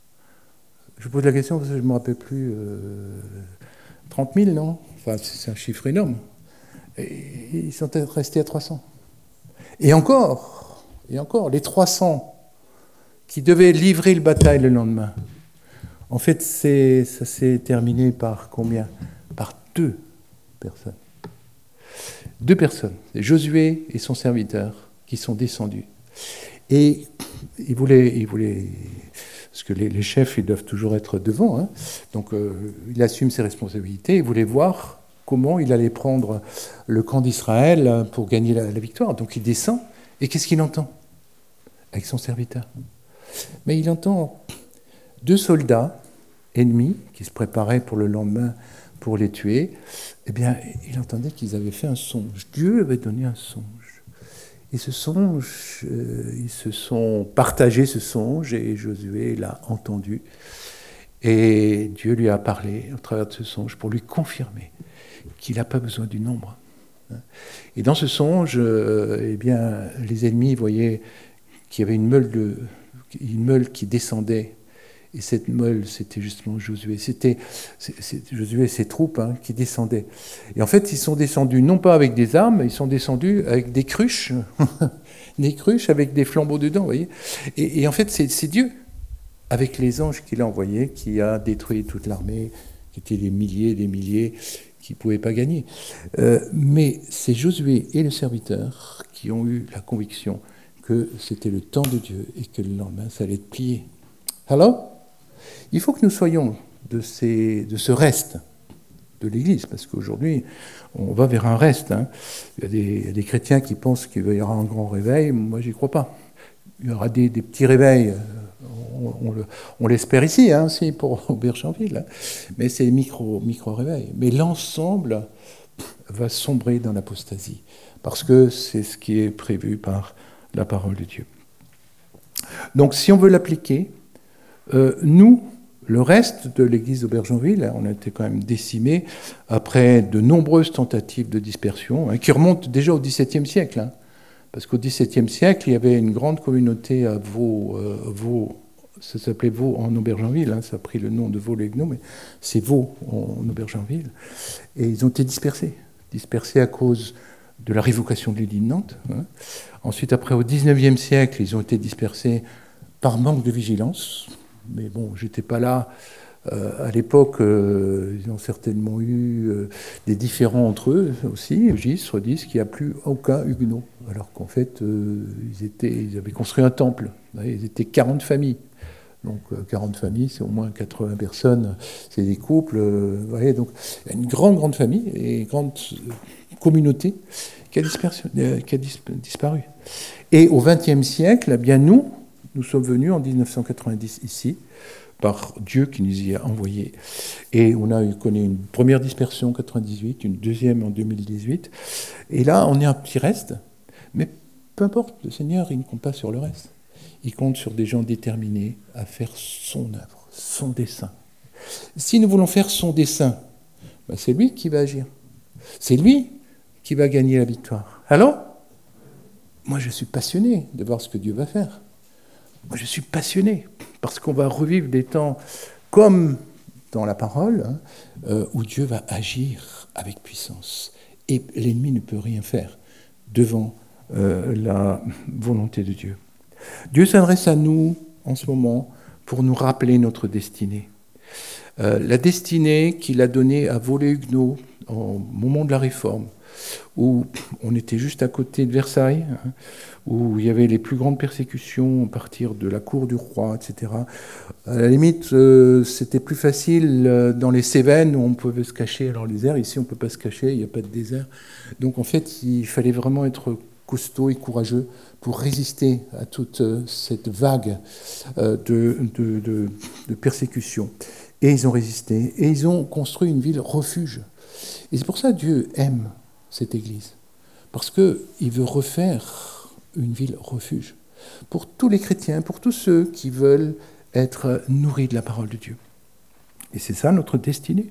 Je vous pose la question parce que je ne me rappelle plus. Euh, trente mille, non ? Enfin, c'est un chiffre énorme. Et ils sont restés à trois cents. Et encore, et encore, les trois cents qui devaient livrer le bataille le lendemain En fait, c'est, ça s'est terminé par combien? Par deux personnes. Deux personnes, Josué et son serviteur, qui sont descendus. Et il voulait, il voulait parce que les, les chefs, ils doivent toujours être devant, hein. Donc euh, il assume ses responsabilités, il voulait voir comment il allait prendre le camp d'Israël pour gagner la, la victoire. Donc il descend, et qu'est-ce qu'il entend avec son serviteur? Mais il entend deux soldats ennemis qui se préparaient pour le lendemain pour les tuer. Eh bien, il entendait qu'ils avaient fait un songe. Dieu avait donné un songe. Et ce songe, euh, ils se sont partagés ce songe, et Josué l'a entendu. Et Dieu lui a parlé au travers de ce songe pour lui confirmer qu'il n'a pas besoin du nombre. Et dans ce songe, euh, eh bien, les ennemis voyaient qu'il y avait une meule, de, une meule qui descendait. Et cette meule, c'était justement Josué. C'était c'est, c'est Josué et ses troupes, hein, qui descendaient. Et en fait, ils sont descendus non pas avec des armes, ils sont descendus avec des cruches, des cruches avec des flambeaux dedans, vous voyez. Et, et en fait, c'est, c'est Dieu, avec les anges qu'il a envoyés, qui a détruit toute l'armée, qui étaient des milliers, des milliers, qui ne pouvaient pas gagner. Euh, mais c'est Josué et le serviteur qui ont eu la conviction que c'était le temps de Dieu et que le lendemain, ça allait être plié. Alors, il faut que nous soyons de, ces, de ce reste de l'Église, parce qu'aujourd'hui, on va vers un reste, hein. Il y a des, il y a des chrétiens qui pensent qu'il y aura un grand réveil. Moi, j'y crois pas. Il y aura des, des petits réveils. On, on, le, on l'espère ici, hein, aussi pour Aubergenville, hein. Mais c'est micro, micro-réveils. Mais l'ensemble va sombrer dans l'apostasie, parce que c'est ce qui est prévu par la parole de Dieu. Donc, si on veut l'appliquer, euh, nous, le reste de l'église d'Aubergenville, on a été quand même décimés après de nombreuses tentatives de dispersion, hein, qui remontent déjà au dix-septième siècle. Hein, parce qu'au dix-septième siècle, il y avait une grande communauté à Vaux, euh, Vaux ça s'appelait Vaux en Aubergenville, hein, ça a pris le nom de Vaux-les-Gnaux, mais c'est Vaux en Aubergenville. Et ils ont été dispersés, dispersés à cause de la révocation de l'édit de Nantes. Hein. Ensuite, après, au dix-neuvième siècle, ils ont été dispersés par manque de vigilance. Mais bon, j'étais pas là. Euh, à l'époque, euh, ils ont certainement eu euh, des différends entre eux aussi. Les registres disent qu'il n'y a plus aucun huguenot, alors qu'en fait, euh, ils, étaient, ils avaient construit un temple. Ils étaient quarante familles. Donc euh, quarante familles, c'est au moins quatre-vingts personnes. C'est des couples. Euh, vous voyez, donc il y a une grande, grande famille et une grande communauté qui a, euh, qui a disparu. Et au vingtième siècle, eh bien nous, nous sommes venus en dix-neuf cent quatre-vingt-dix ici, par Dieu qui nous y a envoyés. Et on a connu une première dispersion en quatre-vingt-dix-huit, une deuxième en deux mille dix-huit. Et là, on est un petit reste. Mais peu importe, le Seigneur, il ne compte pas sur le reste. Il compte sur des gens déterminés à faire son œuvre, son dessein. Si nous voulons faire son dessein, ben c'est lui qui va agir. C'est lui qui va gagner la victoire. Alors, moi, je suis passionné de voir ce que Dieu va faire. Moi, je suis passionné, parce qu'on va revivre des temps comme dans la parole, hein, euh, où Dieu va agir avec puissance. Et l'ennemi ne peut rien faire devant euh, la volonté de Dieu. Dieu s'adresse à nous en ce moment pour nous rappeler notre destinée. Euh, la destinée qu'il a donnée à Vaux-les-Huguenots au moment de la Réforme, où on était juste à côté de Versailles, hein, où il y avait les plus grandes persécutions à partir de la cour du roi, et cetera. À la limite, euh, c'était plus facile euh, dans les Cévennes, où on pouvait se cacher. Alors les airs, ici, on ne peut pas se cacher, il n'y a pas de désert. Donc en fait, il fallait vraiment être costaud et courageux pour résister à toute euh, cette vague euh, de, de, de, de persécution. Et ils ont résisté, et ils ont construit une ville refuge. Et c'est pour ça que Dieu aime cette église, parce qu'il veut refaire une ville refuge pour tous les chrétiens, pour tous ceux qui veulent être nourris de la parole de Dieu. Et c'est ça notre destinée.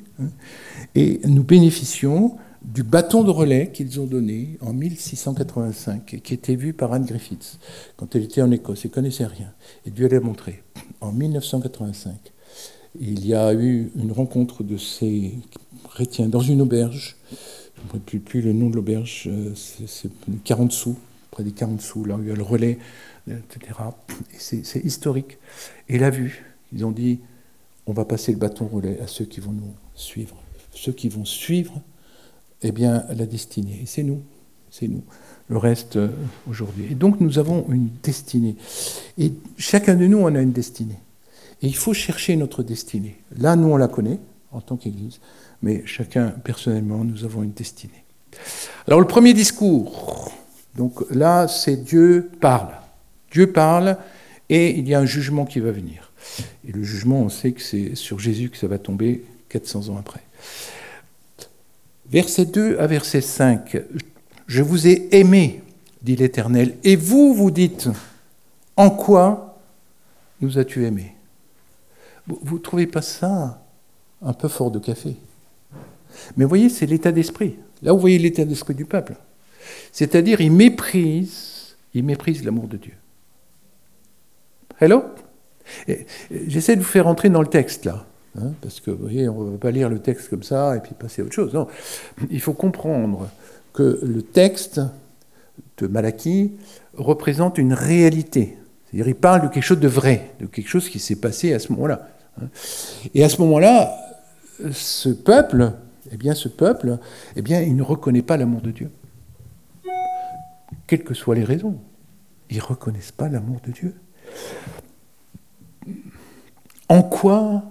Et nous bénéficions du bâton de relais qu'ils ont donné en mille six cent quatre-vingt-cinq, qui était vu par Anne Griffiths quand elle était en Écosse. Elle ne connaissait rien. Et Dieu l'a montré. En mille neuf cent quatre-vingt-cinq, il y a eu une rencontre de ces chrétiens dans une auberge. Je ne me rappelle plus le nom de l'auberge. C'est, c'est quarante sous, près des quarante sous, là où il y a le relais, et cetera. Et c'est, c'est historique. Et la vue, ils ont dit, on va passer le bâton relais à ceux qui vont nous suivre. Ceux qui vont suivre, eh bien, la destinée. Et c'est nous, c'est nous. Le reste, euh, aujourd'hui. Et donc, nous avons une destinée. Et chacun de nous, on a une destinée. Et il faut chercher notre destinée. Là, nous, on la connaît, en tant qu'Église, mais chacun, personnellement, nous avons une destinée. Alors, le premier discours, donc là, c'est Dieu parle. Dieu parle, et il y a un jugement qui va venir. Et le jugement, on sait que c'est sur Jésus que ça va tomber quatre cents ans après. Verset deux à verset cinq. « Je vous ai aimé, dit l'Éternel, et vous, vous dites, en quoi nous as-tu aimés ?» Vous ne trouvez pas ça un peu fort de café? Mais vous voyez, c'est l'état d'esprit. Là, vous voyez l'état d'esprit du peuple. C'est-à-dire, il méprise, il méprise l'amour de Dieu. Hello? Et j'essaie de vous faire entrer dans le texte, là. Hein, parce que, vous voyez, on ne va pas lire le texte comme ça et puis passer à autre chose. Non, il faut comprendre que le texte de Malachie représente une réalité. C'est-à-dire, il parle de quelque chose de vrai, de quelque chose qui s'est passé à ce moment-là. Et à ce moment-là, ce peuple, eh bien, ce peuple, eh bien, il ne reconnaît pas l'amour de Dieu. Quelles que soient les raisons, ils ne reconnaissent pas l'amour de Dieu. En quoi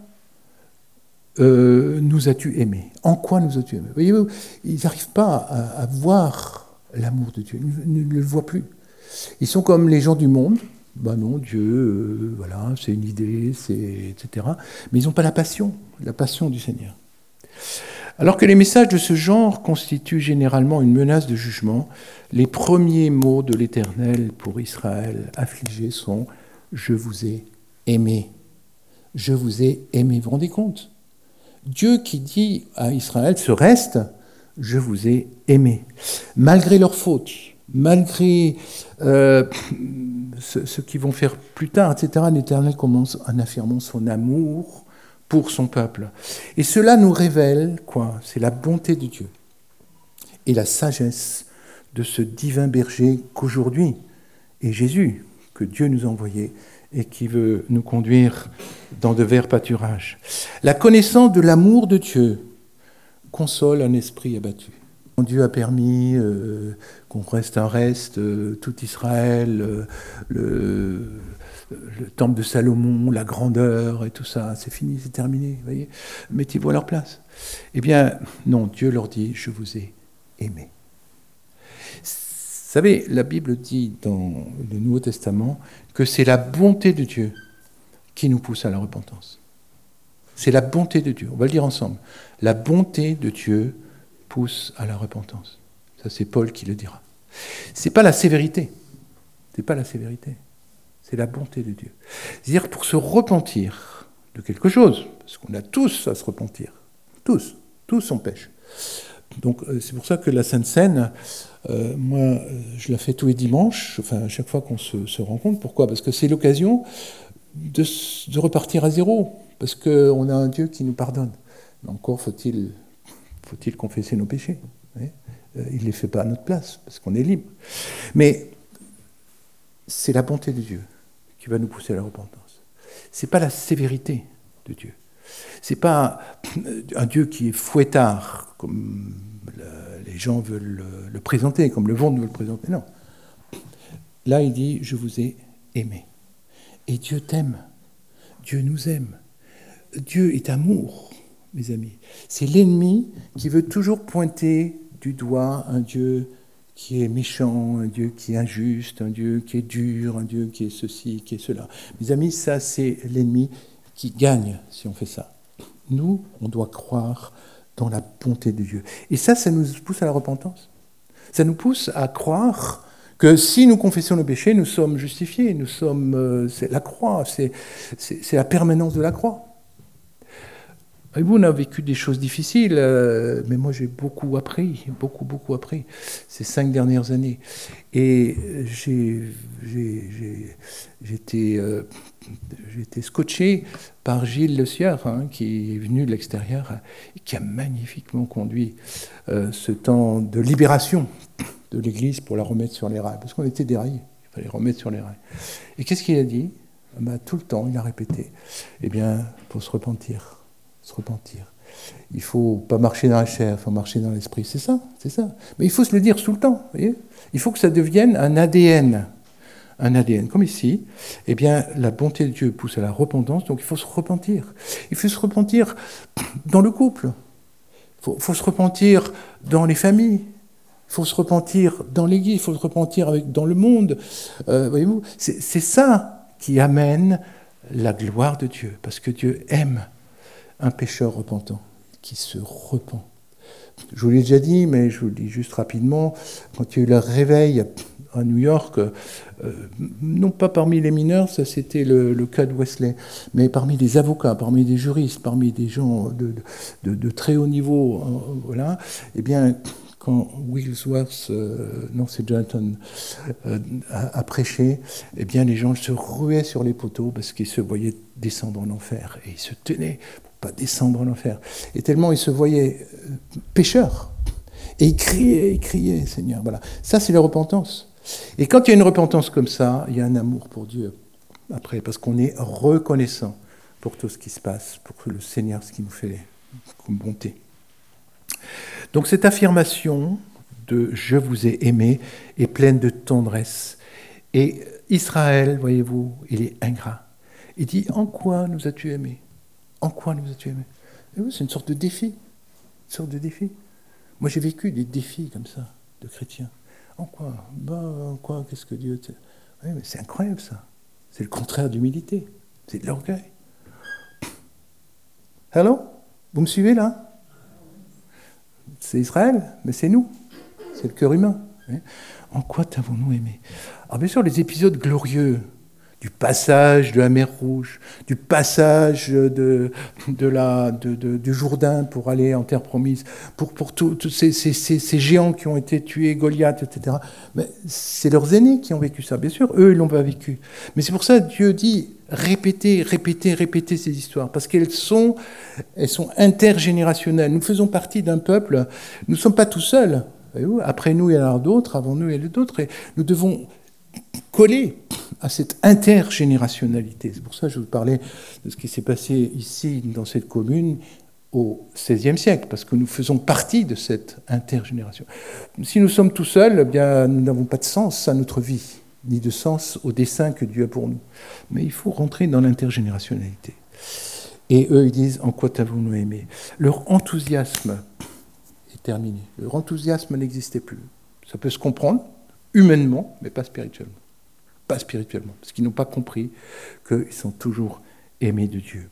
euh, nous as-tu aimés? En quoi nous as-tu aimés? Voyez-vous, ils n'arrivent pas à, à voir l'amour de Dieu, ils ne, ne le voient plus. Ils sont comme les gens du monde. Ben non, Dieu, euh, voilà, c'est une idée, c'est, et cetera. Mais ils n'ont pas la passion, la passion du Seigneur. Alors que les messages de ce genre constituent généralement une menace de jugement, les premiers mots de l'Éternel pour Israël affligé sont « Je vous ai aimé ». Je vous ai aimé. Vous vous rendez compte? Dieu qui dit à Israël, ce reste, je vous ai aimé. Malgré leurs fautes, malgré euh, ce, ce qu'ils vont faire plus tard, et cetera, l'Éternel commence en affirmant son amour pour son peuple. Et cela nous révèle, quoi? C'est la bonté de Dieu et la sagesse de ce divin berger qu'aujourd'hui est Jésus, que Dieu nous a envoyé et qui veut nous conduire dans de verts pâturages. La connaissance de l'amour de Dieu console un esprit abattu. Dieu a permis euh, qu'on reste un reste, euh, tout Israël, euh, le, le temple de Salomon, la grandeur et tout ça, c'est fini, c'est terminé, vous voyez, mettez-vous à leur place. Eh bien, non, Dieu leur dit, je vous ai aimé. Vous savez, la Bible dit dans le Nouveau Testament que c'est la bonté de Dieu qui nous pousse à la repentance. C'est la bonté de Dieu, on va le dire ensemble. La bonté de Dieu pousse à la repentance. Ça, c'est Paul qui le dira. C'est pas la sévérité. C'est pas la sévérité. C'est la bonté de Dieu. C'est-à-dire pour se repentir de quelque chose, parce qu'on a tous à se repentir. Tous. Tous on pêche. Donc c'est pour ça que la Sainte Seine, euh, moi, je la fais tous les dimanches, enfin à chaque fois qu'on se, se rencontre. Pourquoi? Parce que c'est l'occasion de, de repartir à zéro. Parce qu'on a un Dieu qui nous pardonne. Mais encore faut-il... faut-il confesser nos péchés? Il ne les fait pas à notre place, parce qu'on est libre. Mais c'est la bonté de Dieu qui va nous pousser à la repentance. Ce n'est pas la sévérité de Dieu. Ce n'est pas un Dieu qui est fouettard, comme les gens veulent le présenter, comme le monde veut le présenter. Non. Là, il dit, je vous ai aimé. Et Dieu t'aime. Dieu nous aime. Dieu est amour. Mes amis, c'est l'ennemi qui veut toujours pointer du doigt un Dieu qui est méchant, un Dieu qui est injuste, un Dieu qui est dur, un Dieu qui est ceci, qui est cela. Mes amis, ça c'est l'ennemi qui gagne si on fait ça. Nous, on doit croire dans la bonté de Dieu. Et ça, ça nous pousse à la repentance. Ça nous pousse à croire que si nous confessons nos péchés, nous sommes justifiés, nous sommes, euh, c'est la croix, c'est, c'est, c'est la permanence de la croix. Et vous, on a vécu des choses difficiles, euh, mais moi j'ai beaucoup appris, beaucoup, beaucoup appris ces cinq dernières années. Et j'ai, j'ai, j'ai, j'ai, été, euh, j'ai été scotché par Gilles Le Sieur, hein, qui est venu de l'extérieur et qui a magnifiquement conduit euh, ce temps de libération de l'Église pour la remettre sur les rails, parce qu'on était déraillés, il fallait remettre sur les rails. Et qu'est-ce qu'il a dit? Ben, tout le temps, il a répété. Eh bien, il faut se repentir. Se repentir. Il ne faut pas marcher dans la chair, il faut marcher dans l'esprit. C'est ça, c'est ça. Mais il faut se le dire tout le temps. Voyez, il faut que ça devienne un A D N. Un A D N. Comme ici, eh bien, la bonté de Dieu pousse à la repentance, donc il faut se repentir. Il faut se repentir dans le couple. Il faut, faut se repentir dans les familles. Il faut se repentir dans l'Église. Il faut se repentir avec, dans le monde. Euh, voyez-vous, c'est, c'est ça qui amène la gloire de Dieu. Parce que Dieu aime un pécheur repentant, qui se repent. Je vous l'ai déjà dit, mais je vous le dis juste rapidement, quand il y a eu le réveil à New York, euh, non pas parmi les mineurs, ça c'était le, le cas de Wesley, mais parmi les avocats, parmi des juristes, parmi des gens de, de, de très haut niveau, euh, voilà, eh bien, quand Wigglesworth, euh, non c'est Jonathan, euh, a, a prêché, eh bien les gens se ruaient sur les poteaux parce qu'ils se voyaient descendre en enfer, et ils se tenaient pour pas descendre en enfer. Et tellement ils se voyaient euh, pécheurs, et ils criaient, ils criaient, Seigneur, voilà. Ça c'est la repentance. Et quand il y a une repentance comme ça, il y a un amour pour Dieu après, parce qu'on est reconnaissant pour tout ce qui se passe, pour le Seigneur, ce qu'il nous fait comme bonté. Donc cette affirmation de « je vous ai aimé » est pleine de tendresse. Et Israël, voyez-vous, il est ingrat. Il dit « en quoi nous as-tu aimés ? En quoi nous as-tu aimés ?» Et oui, c'est une sorte de défi, une sorte de défi. Moi j'ai vécu des défis comme ça, de chrétiens. En quoi ? Bah, en quoi ? Qu'est-ce que Dieu... T... Oui, mais c'est incroyable ça. C'est le contraire d'humilité. C'est de l'orgueil. Allô ? Vous me suivez là ? C'est Israël, mais c'est nous. C'est le cœur humain. En quoi t'avons-nous aimé ? Alors bien sûr, les épisodes glorieux du passage de la mer Rouge, du passage de, de la, de, de, du Jourdain pour aller en terre promise, pour, pour tous ces, ces, ces, ces géants qui ont été tués, Goliath, et cetera. Mais c'est leurs aînés qui ont vécu ça, bien sûr. Eux, ils ne l'ont pas vécu. Mais c'est pour ça que Dieu dit répétez, répétez, répétez ces histoires, parce qu'elles sont, elles sont intergénérationnelles. Nous faisons partie d'un peuple, nous ne sommes pas tout seuls. Après nous, il y en a d'autres, avant nous, il y en a d'autres, et nous devons coller à cette intergénérationnalité. C'est pour ça que je vous parlais de ce qui s'est passé ici, dans cette commune, au seizième siècle, parce que nous faisons partie de cette intergénération. Si nous sommes tout seuls, eh bien, nous n'avons pas de sens à notre vie, ni de sens au dessein que Dieu a pour nous. Mais il faut rentrer dans l'intergénérationnalité. Et eux, ils disent « En quoi t'avons-nous aimé ?» Leur enthousiasme est terminé. Leur enthousiasme n'existait plus. Ça peut se comprendre, humainement, mais pas spirituellement. Pas spirituellement, parce qu'ils n'ont pas compris qu'ils sont toujours aimés de Dieu.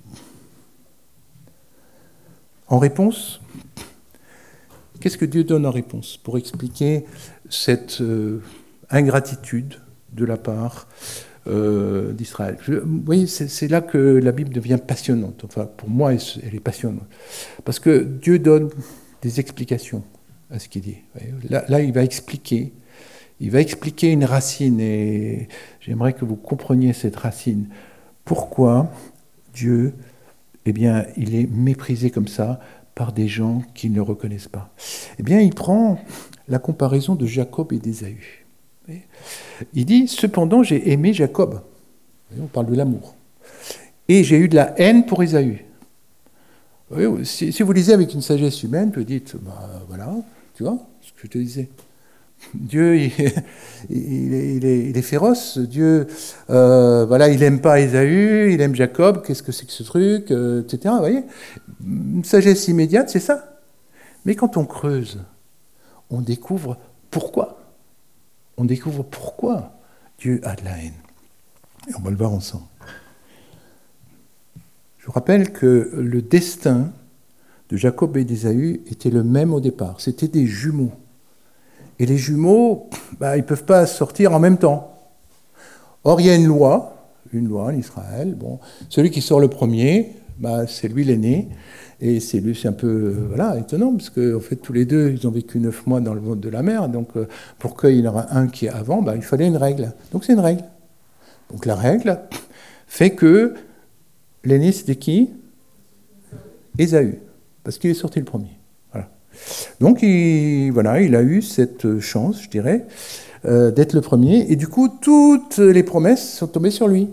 En réponse, qu'est-ce que Dieu donne en réponse pour expliquer cette euh, ingratitude de la part euh, d'Israël ? Je, Vous voyez, c'est, c'est là que la Bible devient passionnante. Enfin, pour moi, elle est passionnante. Parce que Dieu donne des explications à ce qu'il dit. Là, là il va expliquer Il va expliquer une racine, et j'aimerais que vous compreniez cette racine. Pourquoi Dieu, eh bien, il est méprisé comme ça par des gens qui ne le reconnaissent pas ? Eh bien, il prend la comparaison de Jacob et d'Ésaü. Il dit, cependant, j'ai aimé Jacob. On parle de l'amour. Et j'ai eu de la haine pour Ésaü. Si, si vous lisez avec une sagesse humaine, vous dites, bah, voilà, tu vois ce que je te disais. Dieu, il, il, est, il, est, il est féroce. Dieu, euh, voilà, il n'aime pas Ésaü, il aime Jacob. Qu'est-ce que c'est que ce truc, euh, et cetera. Vous voyez, une sagesse immédiate, c'est ça. Mais quand on creuse, on découvre pourquoi. On découvre pourquoi Dieu a de la haine. Et on va le voir ensemble. Je vous rappelle que le destin de Jacob et d'Ésaü était le même au départ. C'était des jumeaux. Et les jumeaux, bah, ils ne peuvent pas sortir en même temps. Or, il y a une loi, une loi en Israël. Bon, celui qui sort le premier, bah, c'est lui l'aîné. Et c'est lui, c'est un peu voilà, étonnant, parce qu'en en fait, tous les deux, ils ont vécu neuf mois dans le ventre de la mère. Donc, pour qu'il y en ait un qui est avant, bah, il fallait une règle. Donc, c'est une règle. Donc, la règle fait que l'aîné, c'était qui ? Ésaü, parce qu'il est sorti le premier. Donc, il, voilà, il a eu cette chance, je dirais, euh, d'être le premier. Et du coup, toutes les promesses sont tombées sur lui.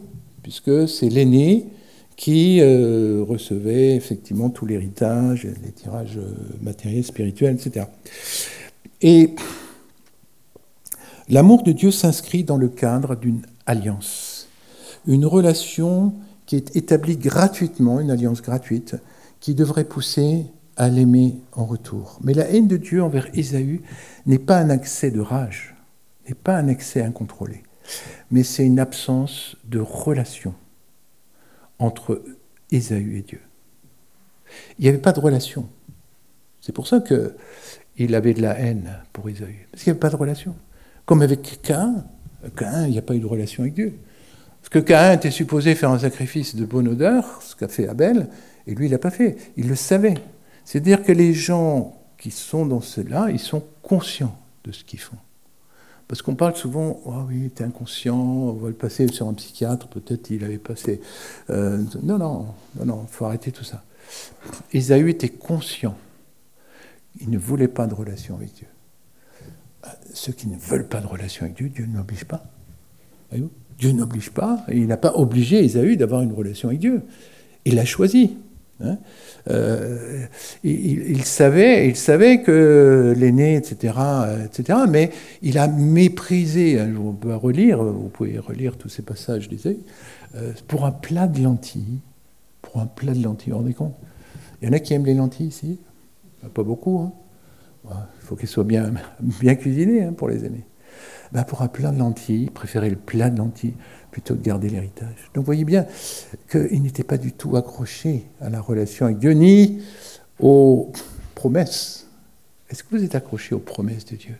puisque c'est l'aîné qui euh, recevait effectivement tout l'héritage, les tirages matériels, spirituels, et cetera. Et l'amour de Dieu s'inscrit dans le cadre d'une alliance, une relation qui est établie gratuitement, une alliance gratuite, qui devrait pousser à l'aimer en retour. Mais la haine de Dieu envers Ésaü n'est pas un accès de rage, n'est pas un accès incontrôlé, mais c'est une absence de relation entre Ésaü et Dieu. Il n'y avait pas de relation. C'est pour ça qu'il avait de la haine pour Ésaü, parce qu'il n'y avait pas de relation. Comme avec Caïn, Caïn, il n'y a pas eu de relation avec Dieu. Parce que Caïn était supposé faire un sacrifice de bonne odeur, ce qu'a fait Abel, et lui, il ne l'a pas fait. Il le savait. C'est-à-dire que les gens qui sont dans cela, ils sont conscients de ce qu'ils font. Parce qu'on parle souvent, « oh oui, t'es inconscient, on va le passer sur un psychiatre, peut-être il avait passé... Euh, » Non, non, non, non, il faut arrêter tout ça. Ésaü était conscient. Il ne voulait pas de relation avec Dieu. Ceux qui ne veulent pas de relation avec Dieu, Dieu ne l'oblige pas. Voyez-vous ? Dieu n'oblige pas, et il n'a pas obligé Ésaü d'avoir une relation avec Dieu. Il l'a choisi. Hein euh, il, il, savait, il savait que l'aîné, et cetera, et cetera, mais il a méprisé, hein, on peut relire, vous pouvez relire tous ces passages d'Ésaü, euh, pour un plat de lentilles, pour un plat de lentilles, vous vous rendez compte ? Il y en a qui aiment les lentilles ici ? Pas beaucoup, hein. Il faut qu'elles soient bien, bien cuisinées hein, pour les aimer. Ben pour un plat de lentilles, préférer le plat de lentilles plutôt que de garder l'héritage. Donc vous voyez bien qu'il n'était pas du tout accroché à la relation avec Dieu, ni aux promesses. Est-ce que vous êtes accroché aux promesses de Dieu ?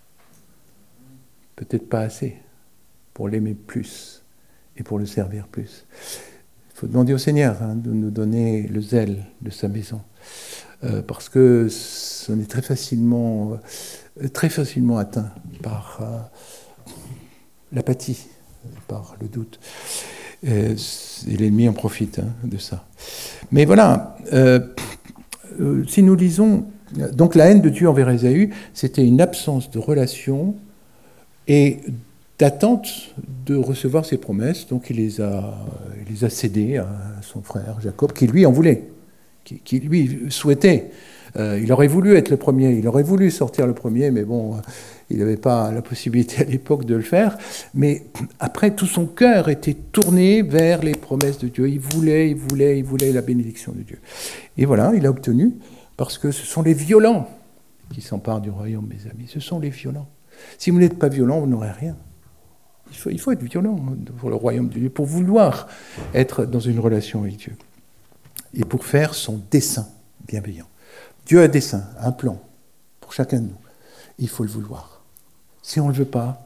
Peut-être pas assez pour l'aimer plus et pour le servir plus. Il faut demander au Seigneur hein, de nous donner le zèle de sa maison. Euh, parce que on est très facilement, euh, très facilement atteint par euh, l'apathie, par le doute. Et, et l'ennemi en profite hein, de ça. Mais voilà, euh, euh, si nous lisons, donc la haine de Dieu envers Ésaü, c'était une absence de relation et d'attente de recevoir ses promesses. Donc il les a, il les a cédées à son frère Jacob, qui lui en voulait. Qui, qui lui souhaitait. Euh, il aurait voulu être le premier, il aurait voulu sortir le premier, mais bon, euh, il n'avait pas la possibilité à l'époque de le faire. Mais après, tout son cœur était tourné vers les promesses de Dieu. Il voulait, il voulait, il voulait la bénédiction de Dieu. Et voilà, il a obtenu, parce que ce sont les violents qui s'emparent du royaume, mes amis. Ce sont les violents. Si vous n'êtes pas violent, vous n'aurez rien. Il faut, il faut être violent pour le royaume de Dieu, pour vouloir être dans une relation avec Dieu. Et pour faire son dessein bienveillant. Dieu a un dessein, un plan pour chacun de nous. Il faut le vouloir. Si on ne le veut pas,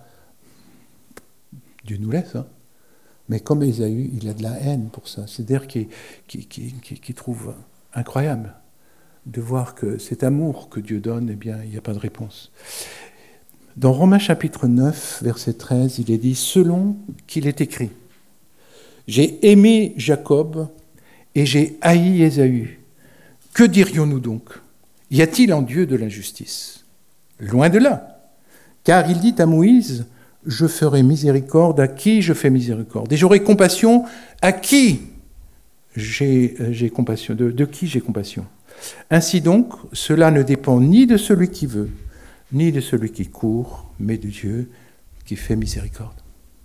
Dieu nous laisse. Hein. Mais comme Ésaü, il a de la haine pour ça. C'est-à-dire qu'il, qu'il, qu'il, qu'il trouve incroyable de voir que cet amour que Dieu donne, eh bien, il n'y a pas de réponse. Dans Romains chapitre neuf, verset treize, il est dit « Selon qu'il est écrit, j'ai aimé Jacob, et j'ai haï Ésaü. Que dirions-nous donc ? Y a-t-il en Dieu de l'injustice ? Loin de là. Car il dit à Moïse, je ferai miséricorde à qui je fais miséricorde. Et j'aurai compassion à qui j'ai, j'ai compassion, de, de qui j'ai compassion. Ainsi donc, cela ne dépend ni de celui qui veut, ni de celui qui court, mais de Dieu qui fait miséricorde.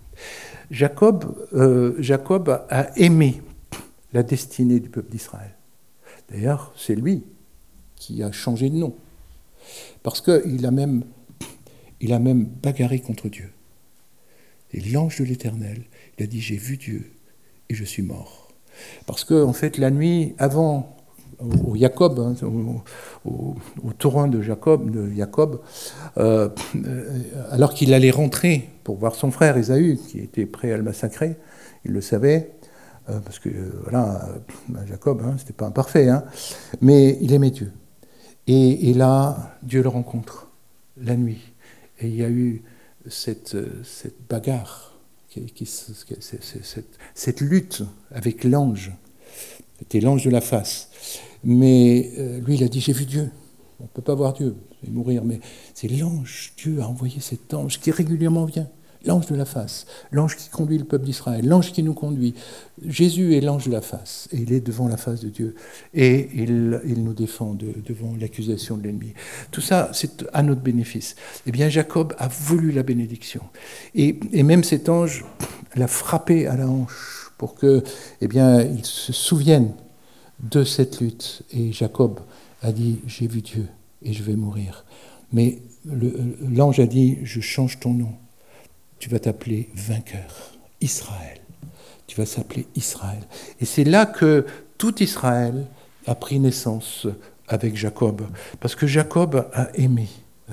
Jacob, euh, Jacob a aimé la destinée du peuple d'Israël. D'ailleurs, c'est lui qui a changé de nom. Parce qu'il a même, il a même bagarré contre Dieu. Et l'ange de l'Éternel, il a dit, j'ai vu Dieu et je suis mort. Parce que, en fait, la nuit avant, au, au Jacob, hein, au, au, au torrent de Jacob, de Jacob euh, alors qu'il allait rentrer pour voir son frère Ésaü, qui était prêt à le massacrer, il le savait, parce que, voilà, Jacob, hein, c'était pas imparfait, hein, mais il aimait Dieu. Et, et là, Dieu le rencontre, la nuit. Et il y a eu cette, cette bagarre, qui, qui, cette, cette, cette lutte avec l'ange. C'était l'ange de la face. Mais euh, lui, il a dit, j'ai vu Dieu. On ne peut pas voir Dieu, il va mourir, mais c'est l'ange. Dieu a envoyé cet ange qui régulièrement vient. l'ange de la face, l'ange qui conduit le peuple d'Israël, l'ange qui nous conduit. Jésus est l'ange de la face, et il est devant la face de Dieu, et il, il nous défend de, devant l'accusation de l'ennemi. Tout ça, c'est à notre bénéfice. Eh bien, Jacob a voulu la bénédiction, et, et même cet ange l'a frappé à la hanche pour que, eh bien, il se souvienne de cette lutte. Et Jacob a dit, j'ai vu Dieu, et je vais mourir. Mais le, l'ange a dit, je change ton nom. Tu vas t'appeler vainqueur, Israël. Tu vas s'appeler Israël. Et c'est là que tout Israël a pris naissance avec Jacob. Parce que Jacob a aimé.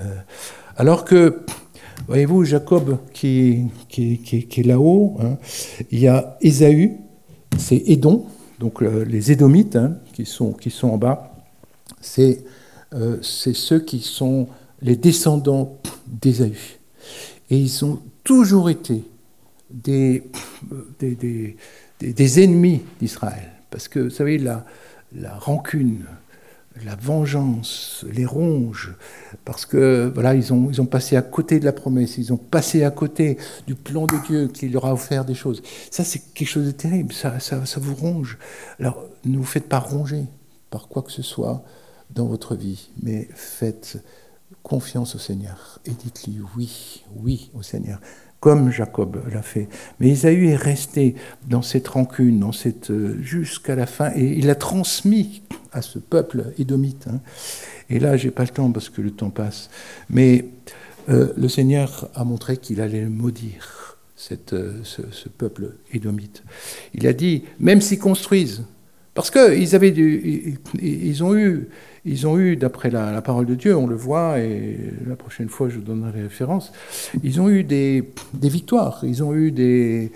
Alors que, voyez-vous, Jacob qui, qui, qui, qui est là-haut, hein, il y a Ésaü, c'est Édom, donc euh, les Édomites hein, qui, sont, qui sont en bas, c'est, euh, c'est ceux qui sont les descendants d'Ésaü. Et ils ont toujours été des, des, des, des, des ennemis d'Israël. Parce que, vous savez, la, la rancune, la vengeance, les ronges, parce que voilà, ils ont, ils ont passé à côté de la promesse, ils ont passé à côté du plan de Dieu qui leur a offert des choses. Ça, c'est quelque chose de terrible, ça, ça, ça vous ronge. Alors, ne vous faites pas ronger par quoi que ce soit dans votre vie, mais faites confiance au Seigneur et dites-lui oui, oui au Seigneur, comme Jacob l'a fait. Mais Ésaü est resté dans cette rancune, dans cette, jusqu'à la fin, et il a transmis à ce peuple édomite. Hein. Et là, j'ai pas le temps parce que le temps passe, mais euh, le Seigneur a montré qu'il allait maudire cette, euh, ce, ce peuple édomite. Il a dit, même s'ils construisent, parce qu'ils avaient du, ils, ils ont eu, ils ont eu, d'après la, la parole de Dieu, on le voit, et la prochaine fois je vous donnerai les références, ils ont eu des, des victoires, ils ont eu des...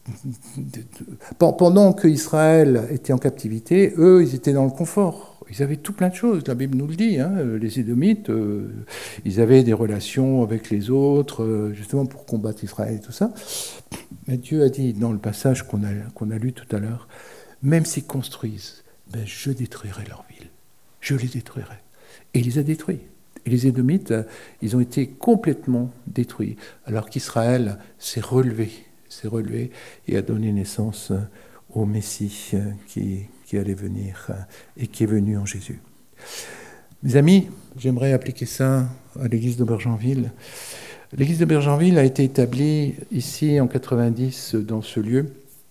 des pendant qu'Israël était en captivité, eux, ils étaient dans le confort. Ils avaient tout plein de choses, la Bible nous le dit, hein, les Édomites, euh, ils avaient des relations avec les autres, euh, justement pour combattre Israël et tout ça. Mais Dieu a dit, dans le passage qu'on a, qu'on a lu tout à l'heure, même s'ils construisent, ben je détruirai leur ville. Je les détruirai. Et il les a détruits. Et les Édomites, ils ont été complètement détruits, alors qu'Israël s'est relevé, s'est relevé et a donné naissance au Messie qui, qui allait venir et qui est venu en Jésus. Mes amis, j'aimerais appliquer ça à l'église de Bergenville. L'église de Bergenville a été établie ici en quatre-vingt-dix dans ce lieu.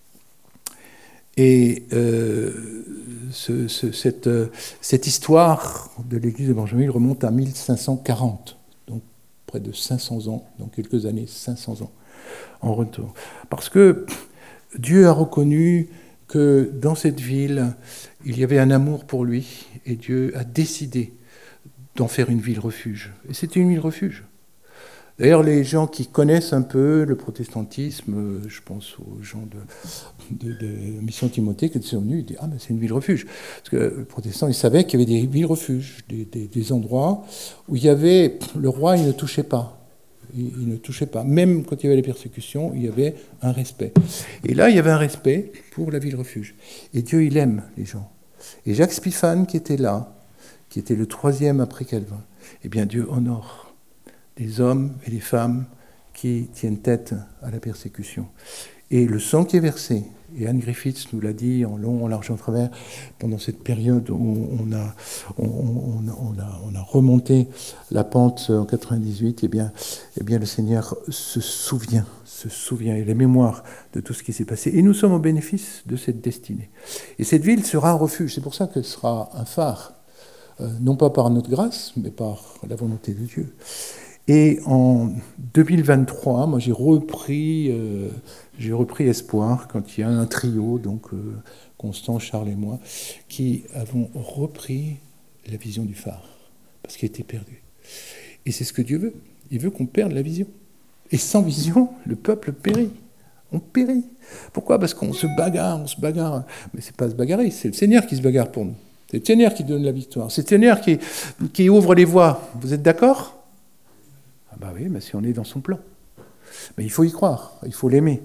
Et euh, ce, ce, cette, cette histoire de l'église de Bergenville remonte à mille cinq cent quarante, donc près de cinq cents ans, dans quelques années, cinq cents ans en retour. Parce que Dieu a reconnu que dans cette ville, il y avait un amour pour lui, et Dieu a décidé d'en faire une ville refuge. Et c'était une ville refuge. D'ailleurs, les gens qui connaissent un peu le protestantisme, je pense aux gens de, de, de Mission Timothée qui sont venus, ils disent « Ah, mais c'est une ville refuge ». Parce que les protestants, ils savaient qu'il y avait des villes refuges, des, des, des endroits où il y avait, le roi, il ne touchait pas. Il, il ne touchait pas. Même quand il y avait les persécutions, il y avait un respect. Et là, il y avait un respect pour la ville refuge. Et Dieu, il aime les gens. Et Jacques Spiffan, qui était là, qui était le troisième après Calvin, eh bien, Dieu honore des hommes et des femmes qui tiennent tête à la persécution. Et le sang qui est versé, et Anne Griffiths nous l'a dit en long, en large, en travers, pendant cette période où on a, on, on, on a, on a remonté la pente en quatre-vingt-dix-huit, eh bien, eh bien le Seigneur se souvient, se souvient, et la mémoire de tout ce qui s'est passé. Et nous sommes au bénéfice de cette destinée. Et cette ville sera un refuge, c'est pour ça qu'elle sera un phare, euh, non pas par notre grâce, mais par la volonté de Dieu. Et en deux mille vingt-trois, moi j'ai repris, euh, j'ai repris Espoir quand il y a un trio, donc euh, Constant, Charles et moi, qui avons repris la vision du phare, parce qu'il était perdu. Et c'est ce que Dieu veut. Il veut qu'on perde la vision. Et sans vision, le peuple périt. On périt. Pourquoi ? Parce qu'on se bagarre, on se bagarre. Mais c'est pas se bagarrer, c'est le Seigneur qui se bagarre pour nous. C'est le Seigneur qui donne la victoire. C'est le Seigneur qui, qui ouvre les voies. Vous êtes d'accord ? Ah bah oui, mais si on est dans son plan. Mais il faut y croire, il faut l'aimer, il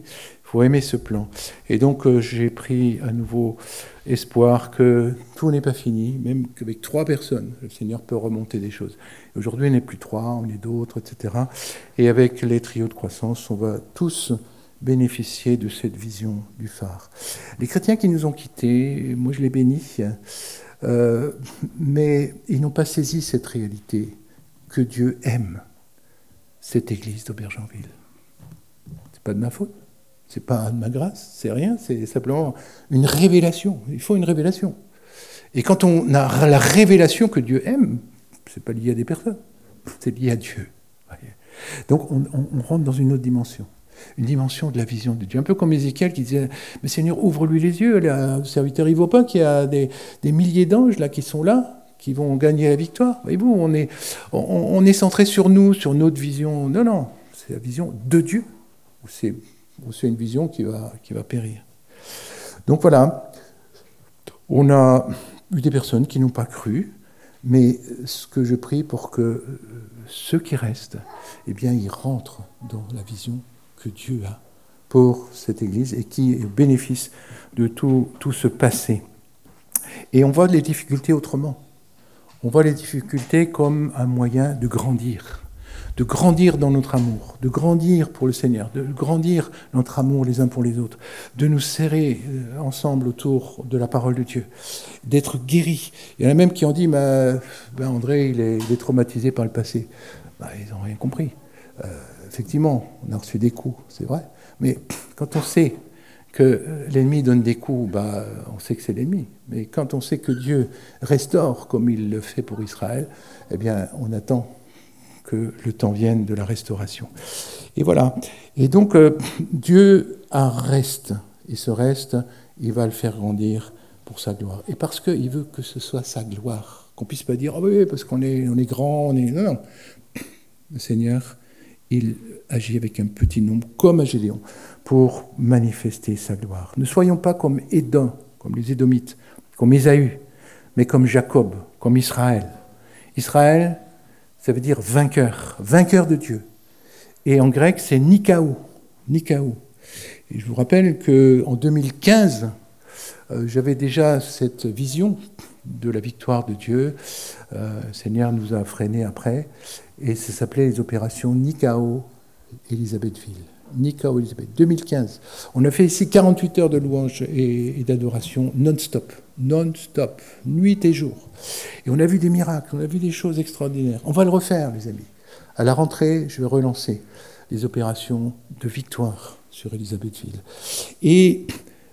faut aimer ce plan. Et donc, euh, j'ai pris à nouveau espoir que tout n'est pas fini, même qu'avec trois personnes, le Seigneur peut remonter des choses. Aujourd'hui, on n'est plus trois, on est d'autres, et cetera. Et avec les trios de croissance, on va tous bénéficier de cette vision du phare. Les chrétiens qui nous ont quittés, moi je les bénis, euh, mais ils n'ont pas saisi cette réalité que Dieu aime cette église d'Aubergenville. C'est pas de ma faute. C'est pas de ma grâce, c'est rien, c'est simplement une révélation. Il faut une révélation. Et quand on a la révélation que Dieu aime, c'est pas lié à des personnes, c'est lié à Dieu. Donc on, on, on rentre dans une autre dimension, une dimension de la vision de Dieu. Un peu comme Ézéchiel qui disait « Mais Seigneur, ouvre-lui les yeux, le serviteur, il ne voit pas qu'il y a des, des milliers d'anges là qui sont là, qui vont gagner la victoire. » Voyez-vous, on est, on, on est centré sur nous, sur notre vision. Non, non, c'est la vision de Dieu. C'est ou c'est une vision qui va, qui va périr. Donc voilà, on a eu des personnes qui n'ont pas cru, mais ce que je prie pour que ceux qui restent, eh bien, ils rentrent dans la vision que Dieu a pour cette Église et qui est au bénéfice de tout, tout ce passé. Et on voit les difficultés autrement. On voit les difficultés comme un moyen de grandir. de grandir dans notre amour, de grandir pour le Seigneur, de grandir notre amour les uns pour les autres, de nous serrer ensemble autour de la parole de Dieu, d'être guéris. Il y en a même qui ont dit ben, ben André, il est, il est traumatisé par le passé. Ben, ils n'ont rien compris. Euh, effectivement, on a reçu des coups, c'est vrai. Mais quand on sait que l'ennemi donne des coups, ben, on sait que c'est l'ennemi. Mais quand on sait que Dieu restaure comme il le fait pour Israël, eh bien, on attend que le temps vienne de la restauration. Et voilà. Et donc, euh, Dieu a un reste. Et ce reste, il va le faire grandir pour sa gloire. Et parce qu'il veut que ce soit sa gloire. Qu'on ne puisse pas dire, oh oui, parce qu'on est, on est grand, on est... Non, non. Le Seigneur, il agit avec un petit nombre, comme à Gédéon, pour manifester sa gloire. Ne soyons pas comme Édom, comme les Édomites, comme Ésaü, mais comme Jacob, comme Israël. Israël, ça veut dire vainqueur, vainqueur de Dieu. Et en grec, c'est Nikaou, Nikaou. Et je vous rappelle qu'en deux mille quinze, euh, j'avais déjà cette vision de la victoire de Dieu. Euh, le Seigneur nous a freinés après. Et ça s'appelait les opérations Nikao Élisabethville. Nikao Élisabeth, deux mille quinze. On a fait ici quarante-huit heures de louange et, et d'adoration non-stop. Non-stop, nuit et jour. Et on a vu des miracles, on a vu des choses extraordinaires. On va le refaire, les amis. À la rentrée, je vais relancer les opérations de victoire sur Élisabethville. Et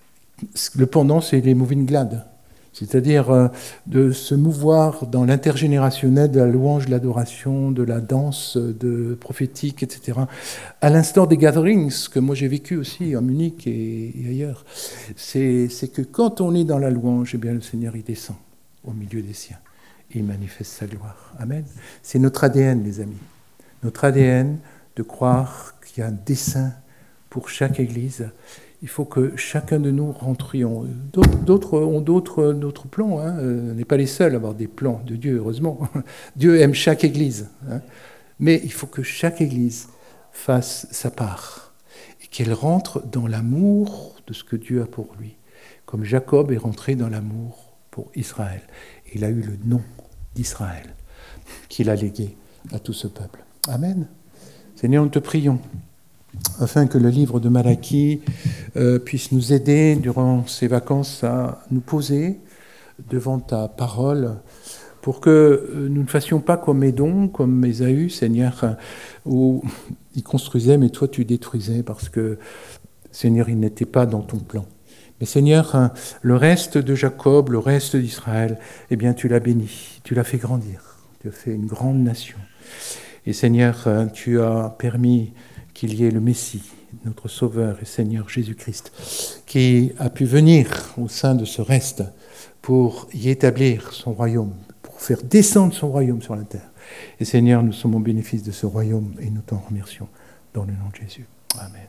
le pendant, c'est les moving glad. C'est-à-dire euh, de se mouvoir dans l'intergénérationnel de la louange, de l'adoration, de la danse, de prophétique, et cetera. À l'instant des gatherings, que moi j'ai vécu aussi à Munich et, et ailleurs, c'est, c'est que quand on est dans la louange, eh bien, le Seigneur il descend au milieu des siens et il manifeste sa gloire. Amen. C'est notre A D N, les amis. Notre A D N de croire qu'il y a un dessein pour chaque église. Il faut que chacun de nous rentrions. D'autres ont d'autres, d'autres plans. Hein. On n'est pas les seuls à avoir des plans de Dieu, heureusement. Dieu aime chaque église. Hein. Mais il faut que chaque église fasse sa part et qu'elle rentre dans l'amour de ce que Dieu a pour lui. Comme Jacob est rentré dans l'amour pour Israël. Il a eu le nom d'Israël qu'il a légué à tout ce peuple. Amen. Seigneur, nous te prions afin que le livre de Malachie euh, puisse nous aider durant ces vacances à nous poser devant ta parole pour que nous ne fassions pas comme Édom, comme Ésaü, Seigneur, où il construisait, mais toi tu détruisais parce que, Seigneur, il n'était pas dans ton plan. Mais Seigneur, le reste de Jacob, le reste d'Israël, eh bien tu l'as béni, tu l'as fait grandir, tu as fait une grande nation. Et Seigneur, tu as permis qu'il y ait le Messie, notre Sauveur et Seigneur Jésus-Christ, qui a pu venir au sein de ce reste pour y établir son royaume, pour faire descendre son royaume sur la terre. Et Seigneur, nous sommes au bénéfice de ce royaume et nous t'en remercions dans le nom de Jésus. Amen.